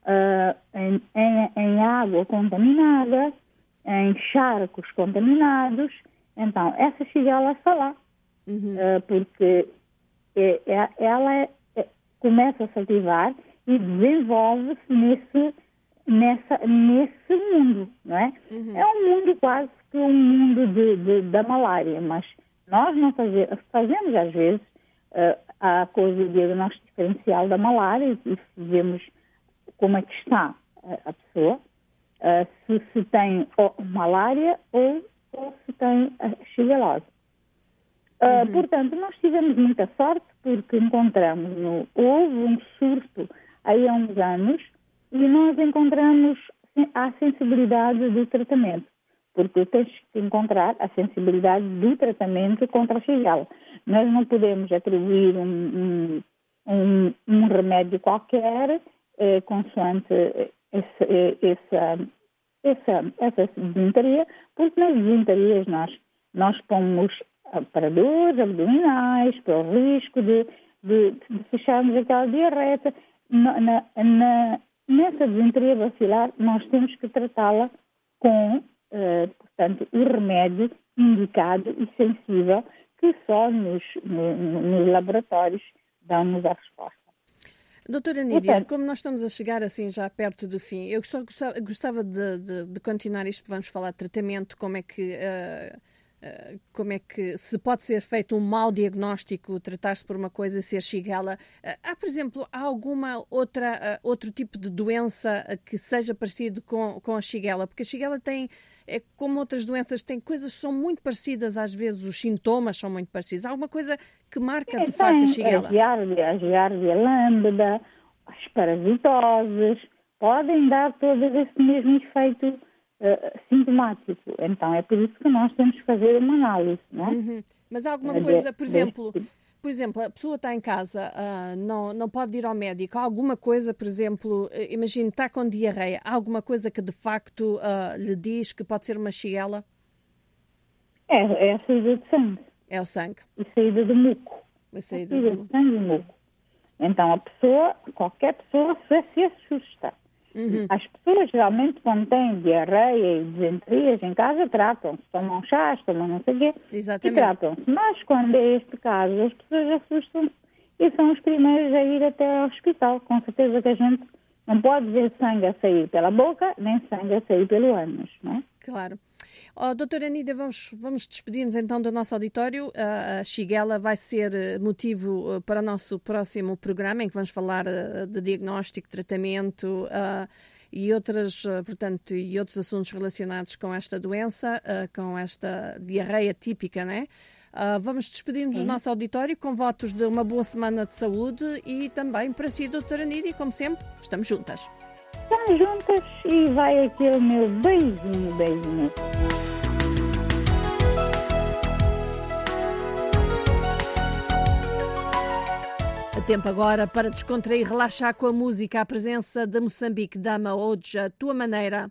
Speaker 19: em água contaminada, em charcos contaminados. Então, essa shigella está lá, porque ela começa a se ativar e desenvolve-se nesse mundo, não é? É um mundo quase que um mundo da malária, mas nós não fazemos às vezes a coisa do diagnóstico diferencial da malária e vemos como é que está a pessoa, se tem malária ou se tem a shigelose. Portanto, nós tivemos muita sorte porque houve um surto aí há uns anos e nós encontramos a sensibilidade do tratamento, porque tens que encontrar a sensibilidade do tratamento contra a shigela. Nós não podemos atribuir um remédio qualquer consoante essa desinteria, porque nas desinterias nós pomos para dores abdominais, para o risco de fecharmos aquela diarreia. Nessa desinteria bacilar, nós temos que tratá-la com, portanto, o remédio indicado e sensível que só nos laboratórios dão-nos a resposta.
Speaker 7: Doutora Nídia, como nós estamos a chegar assim já perto do fim, eu gostava de continuar isto, vamos falar de tratamento, como é que se pode ser feito um mau diagnóstico, tratar-se por uma coisa, ser shigela. Por exemplo, há alguma outro tipo de doença que seja parecido com a shigela? Porque a shigela tem, como outras doenças, tem coisas que são muito parecidas, às vezes os sintomas são muito parecidos. Há alguma coisa que marca de facto a shigela? A
Speaker 19: giardia lambda, as parasitoses, podem dar todo esse mesmo efeito sintomático. Então é por isso que nós temos que fazer uma análise, não é?
Speaker 7: Mas há alguma coisa, por exemplo, a pessoa está em casa, não pode ir ao médico, há alguma coisa, por exemplo, imagine, está com diarreia, há alguma coisa que de facto lhe diz que pode ser uma shigela?
Speaker 19: É a saída de sangue.
Speaker 7: É o sangue.
Speaker 19: E saída de muco.
Speaker 7: A saída
Speaker 19: de sangue e muco. Então qualquer pessoa se assusta. As pessoas geralmente quando têm diarreia e desenterias em casa tratam-se, tomam chás, tomam não sei o quê.
Speaker 7: Exatamente.
Speaker 19: E tratam-se. Mas quando é este caso, as pessoas assustam-se e são os primeiros a ir até ao hospital. Com certeza que a gente não pode ver sangue a sair pela boca, nem sangue a sair pelo ânus, não é?
Speaker 7: Claro. Doutora Nídia, vamos despedir-nos então do nosso auditório. A shigela vai ser motivo para o nosso próximo programa, em que vamos falar de diagnóstico, tratamento e outros assuntos relacionados com esta doença, com esta diarreia típica, né? Vamos despedir-nos do nosso auditório com votos de uma boa semana de saúde e também para si, doutora Nídia, como sempre, estamos juntas.
Speaker 19: Estamos juntas e vai aqui o meu beijinho.
Speaker 7: Tempo agora para descontrair e relaxar com a música, a presença da Moçambique Dama hoje, a tua maneira.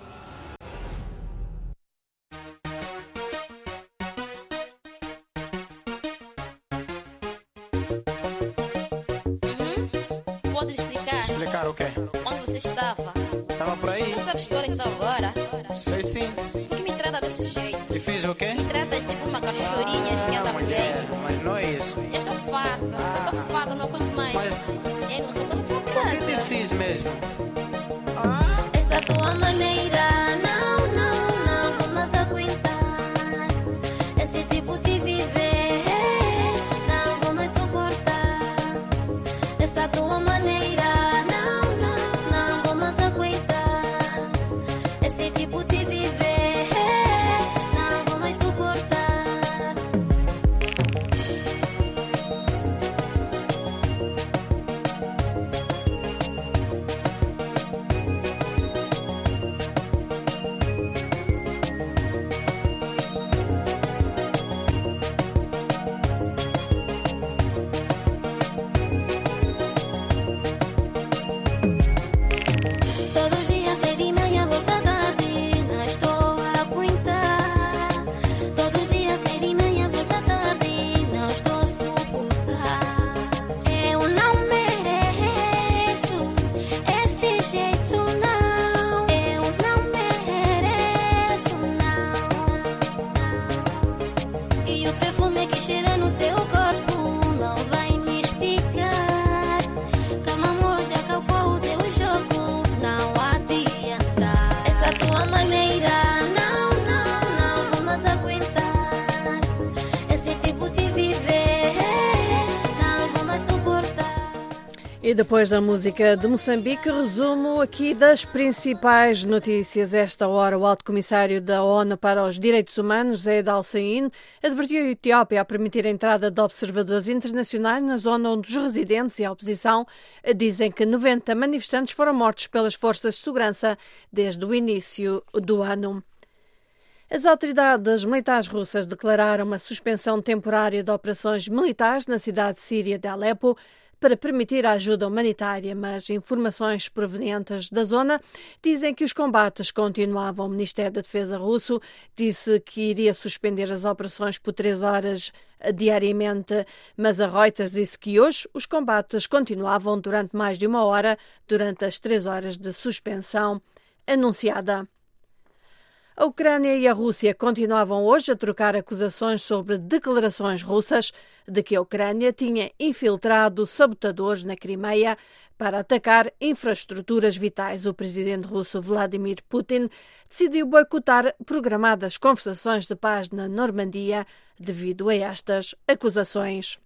Speaker 21: Pode explicar?
Speaker 22: Explicar o quê?
Speaker 21: Onde você estava?
Speaker 22: Estava por aí.
Speaker 21: Tu sabes que horas são agora?
Speaker 22: Sei sim.
Speaker 21: Por que me trata desse jeito?
Speaker 22: E fiz o quê?
Speaker 21: Me tratas tipo uma cachorrinha que anda por aí.
Speaker 22: Mas não é isso.
Speaker 21: Já estou farta, não aguento mais.
Speaker 22: Mas...
Speaker 21: Eu não sou quando sou
Speaker 22: O que
Speaker 21: casa.
Speaker 22: te fiz mesmo?
Speaker 21: Essa tua maneira, não vou mais aguentar. Esse tipo de viver, não vou mais suportar. Essa tua maneira, não vou mais aguentar. Esse tipo de viver, não vou mais suportar. tua maneira. Não, não, não vamos aguentar esse tipo de viver. Não vamos suportar.
Speaker 7: E depois da música de Moçambique, resumo aqui das principais notícias. Esta hora, o Alto Comissário da ONU para os Direitos Humanos, Zeid Al-Hussein, advertiu a Etiópia a permitir a entrada de observadores internacionais na zona onde os residentes e a oposição dizem que 90 manifestantes foram mortos pelas forças de segurança desde o início do ano. As autoridades militares russas declararam uma suspensão temporária de operações militares na cidade síria de Alepo para permitir a ajuda humanitária, mas informações provenientes da zona dizem que os combates continuavam. O Ministério da Defesa russo disse que iria suspender as operações por 3 horas diariamente, mas a Reuters disse que hoje os combates continuavam durante mais de 1 hora, durante as 3 horas de suspensão anunciada. A Ucrânia e a Rússia continuavam hoje a trocar acusações sobre declarações russas de que a Ucrânia tinha infiltrado sabotadores na Crimeia para atacar infraestruturas vitais. O presidente russo Vladimir Putin decidiu boicotar programadas conversações de paz na Normandia devido a estas acusações.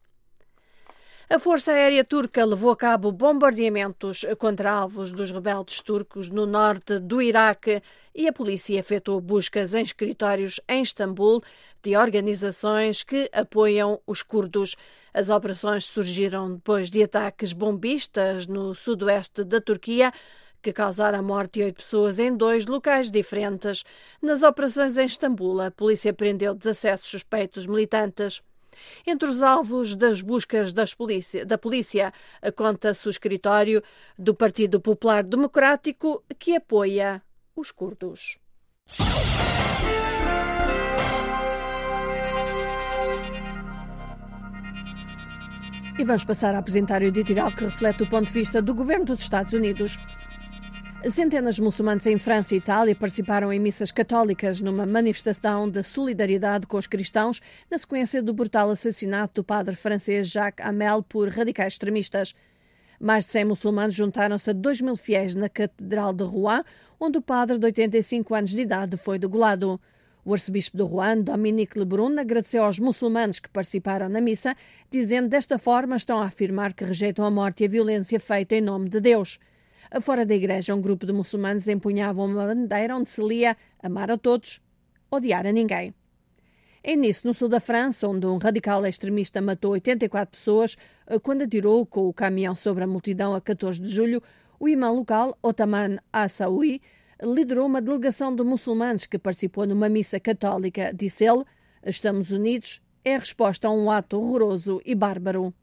Speaker 7: A Força Aérea Turca levou a cabo bombardeamentos contra alvos dos rebeldes turcos no norte do Iraque e a polícia efetuou buscas em escritórios em Istambul de organizações que apoiam os curdos. As operações surgiram depois de ataques bombistas no sudoeste da Turquia, que causaram a morte de 8 pessoas em 2 locais diferentes. Nas operações em Istambul, a polícia prendeu 17 suspeitos militantes. Entre os alvos das buscas da polícia, conta-se o escritório do Partido Popular Democrático, que apoia os curdos. E vamos passar a apresentar o editorial que reflete o ponto de vista do governo dos Estados Unidos. Centenas de muçulmanos em França e Itália participaram em missas católicas numa manifestação de solidariedade com os cristãos na sequência do brutal assassinato do padre francês Jacques Hamel por radicais extremistas. Mais de 100 muçulmanos juntaram-se a 2.000 fiéis na Catedral de Rouen, onde o padre de 85 anos de idade foi degolado. O arcebispo de Rouen, Dominique Lebrun, agradeceu aos muçulmanos que participaram na missa, dizendo desta forma estão a afirmar que rejeitam a morte e a violência feita em nome de Deus. Fora da igreja, um grupo de muçulmanos empunhavam uma bandeira onde se lia amar a todos, odiar a ninguém. Em Nice, no sul da França, onde um radical extremista matou 84 pessoas quando atirou com o caminhão sobre a multidão a 14 de julho, o imã local, Othman Assaoui, liderou uma delegação de muçulmanos que participou numa missa católica. Disse ele, estamos unidos, é a resposta a um ato horroroso e bárbaro.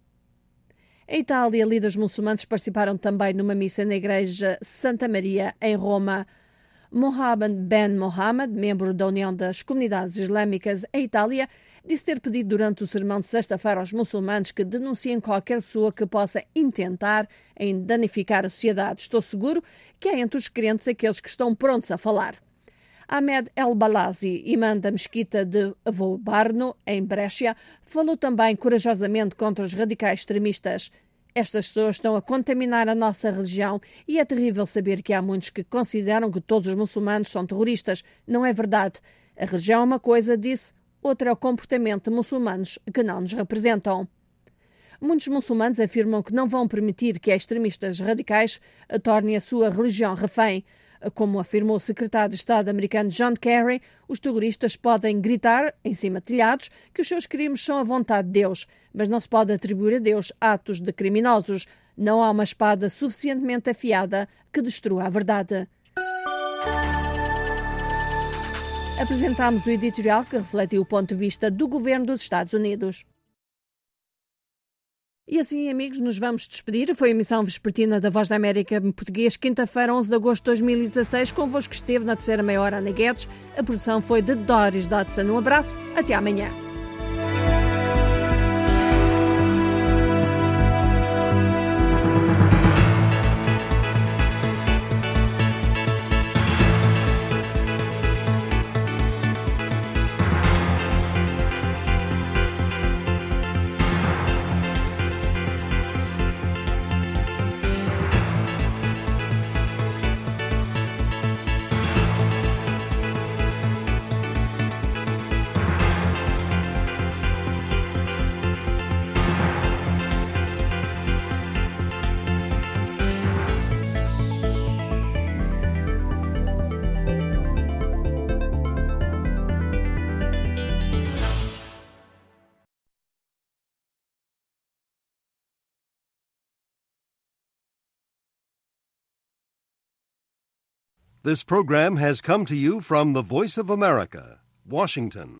Speaker 7: Em Itália, líderes muçulmanos participaram também numa missa na igreja Santa Maria, em Roma. Mohammed Ben Mohammed, membro da União das Comunidades Islâmicas em Itália, disse ter pedido durante o sermão de sexta-feira aos muçulmanos que denunciem qualquer pessoa que possa intentar em danificar a sociedade. Estou seguro que há entre os crentes aqueles que estão prontos a falar. Ahmed El-Balazi, imã da mesquita de Vobarno, em Brescia, falou também corajosamente contra os radicais extremistas. Estas pessoas estão a contaminar a nossa religião e é terrível saber que há muitos que consideram que todos os muçulmanos são terroristas. Não é verdade. A religião é uma coisa, disse, outra é o comportamento de muçulmanos que não nos representam. Muitos muçulmanos afirmam que não vão permitir que extremistas radicais tornem a sua religião refém. Como afirmou o secretário de Estado americano John Kerry, os terroristas podem gritar, em cima de telhados, que os seus crimes são a vontade de Deus, mas não se pode atribuir a Deus atos de criminosos. Não há uma espada suficientemente afiada que destrua a verdade. Apresentámos o editorial que refletiu o ponto de vista do governo dos Estados Unidos. E assim, amigos, nos vamos despedir. Foi a emissão vespertina da Voz da América em português, quinta-feira, 11 de agosto de 2016. Convosco esteve na terceira meia hora Ana Guedes. A produção foi de Doris Dodson. Um abraço, até amanhã.
Speaker 4: This program has come to you from the Voice of America, Washington.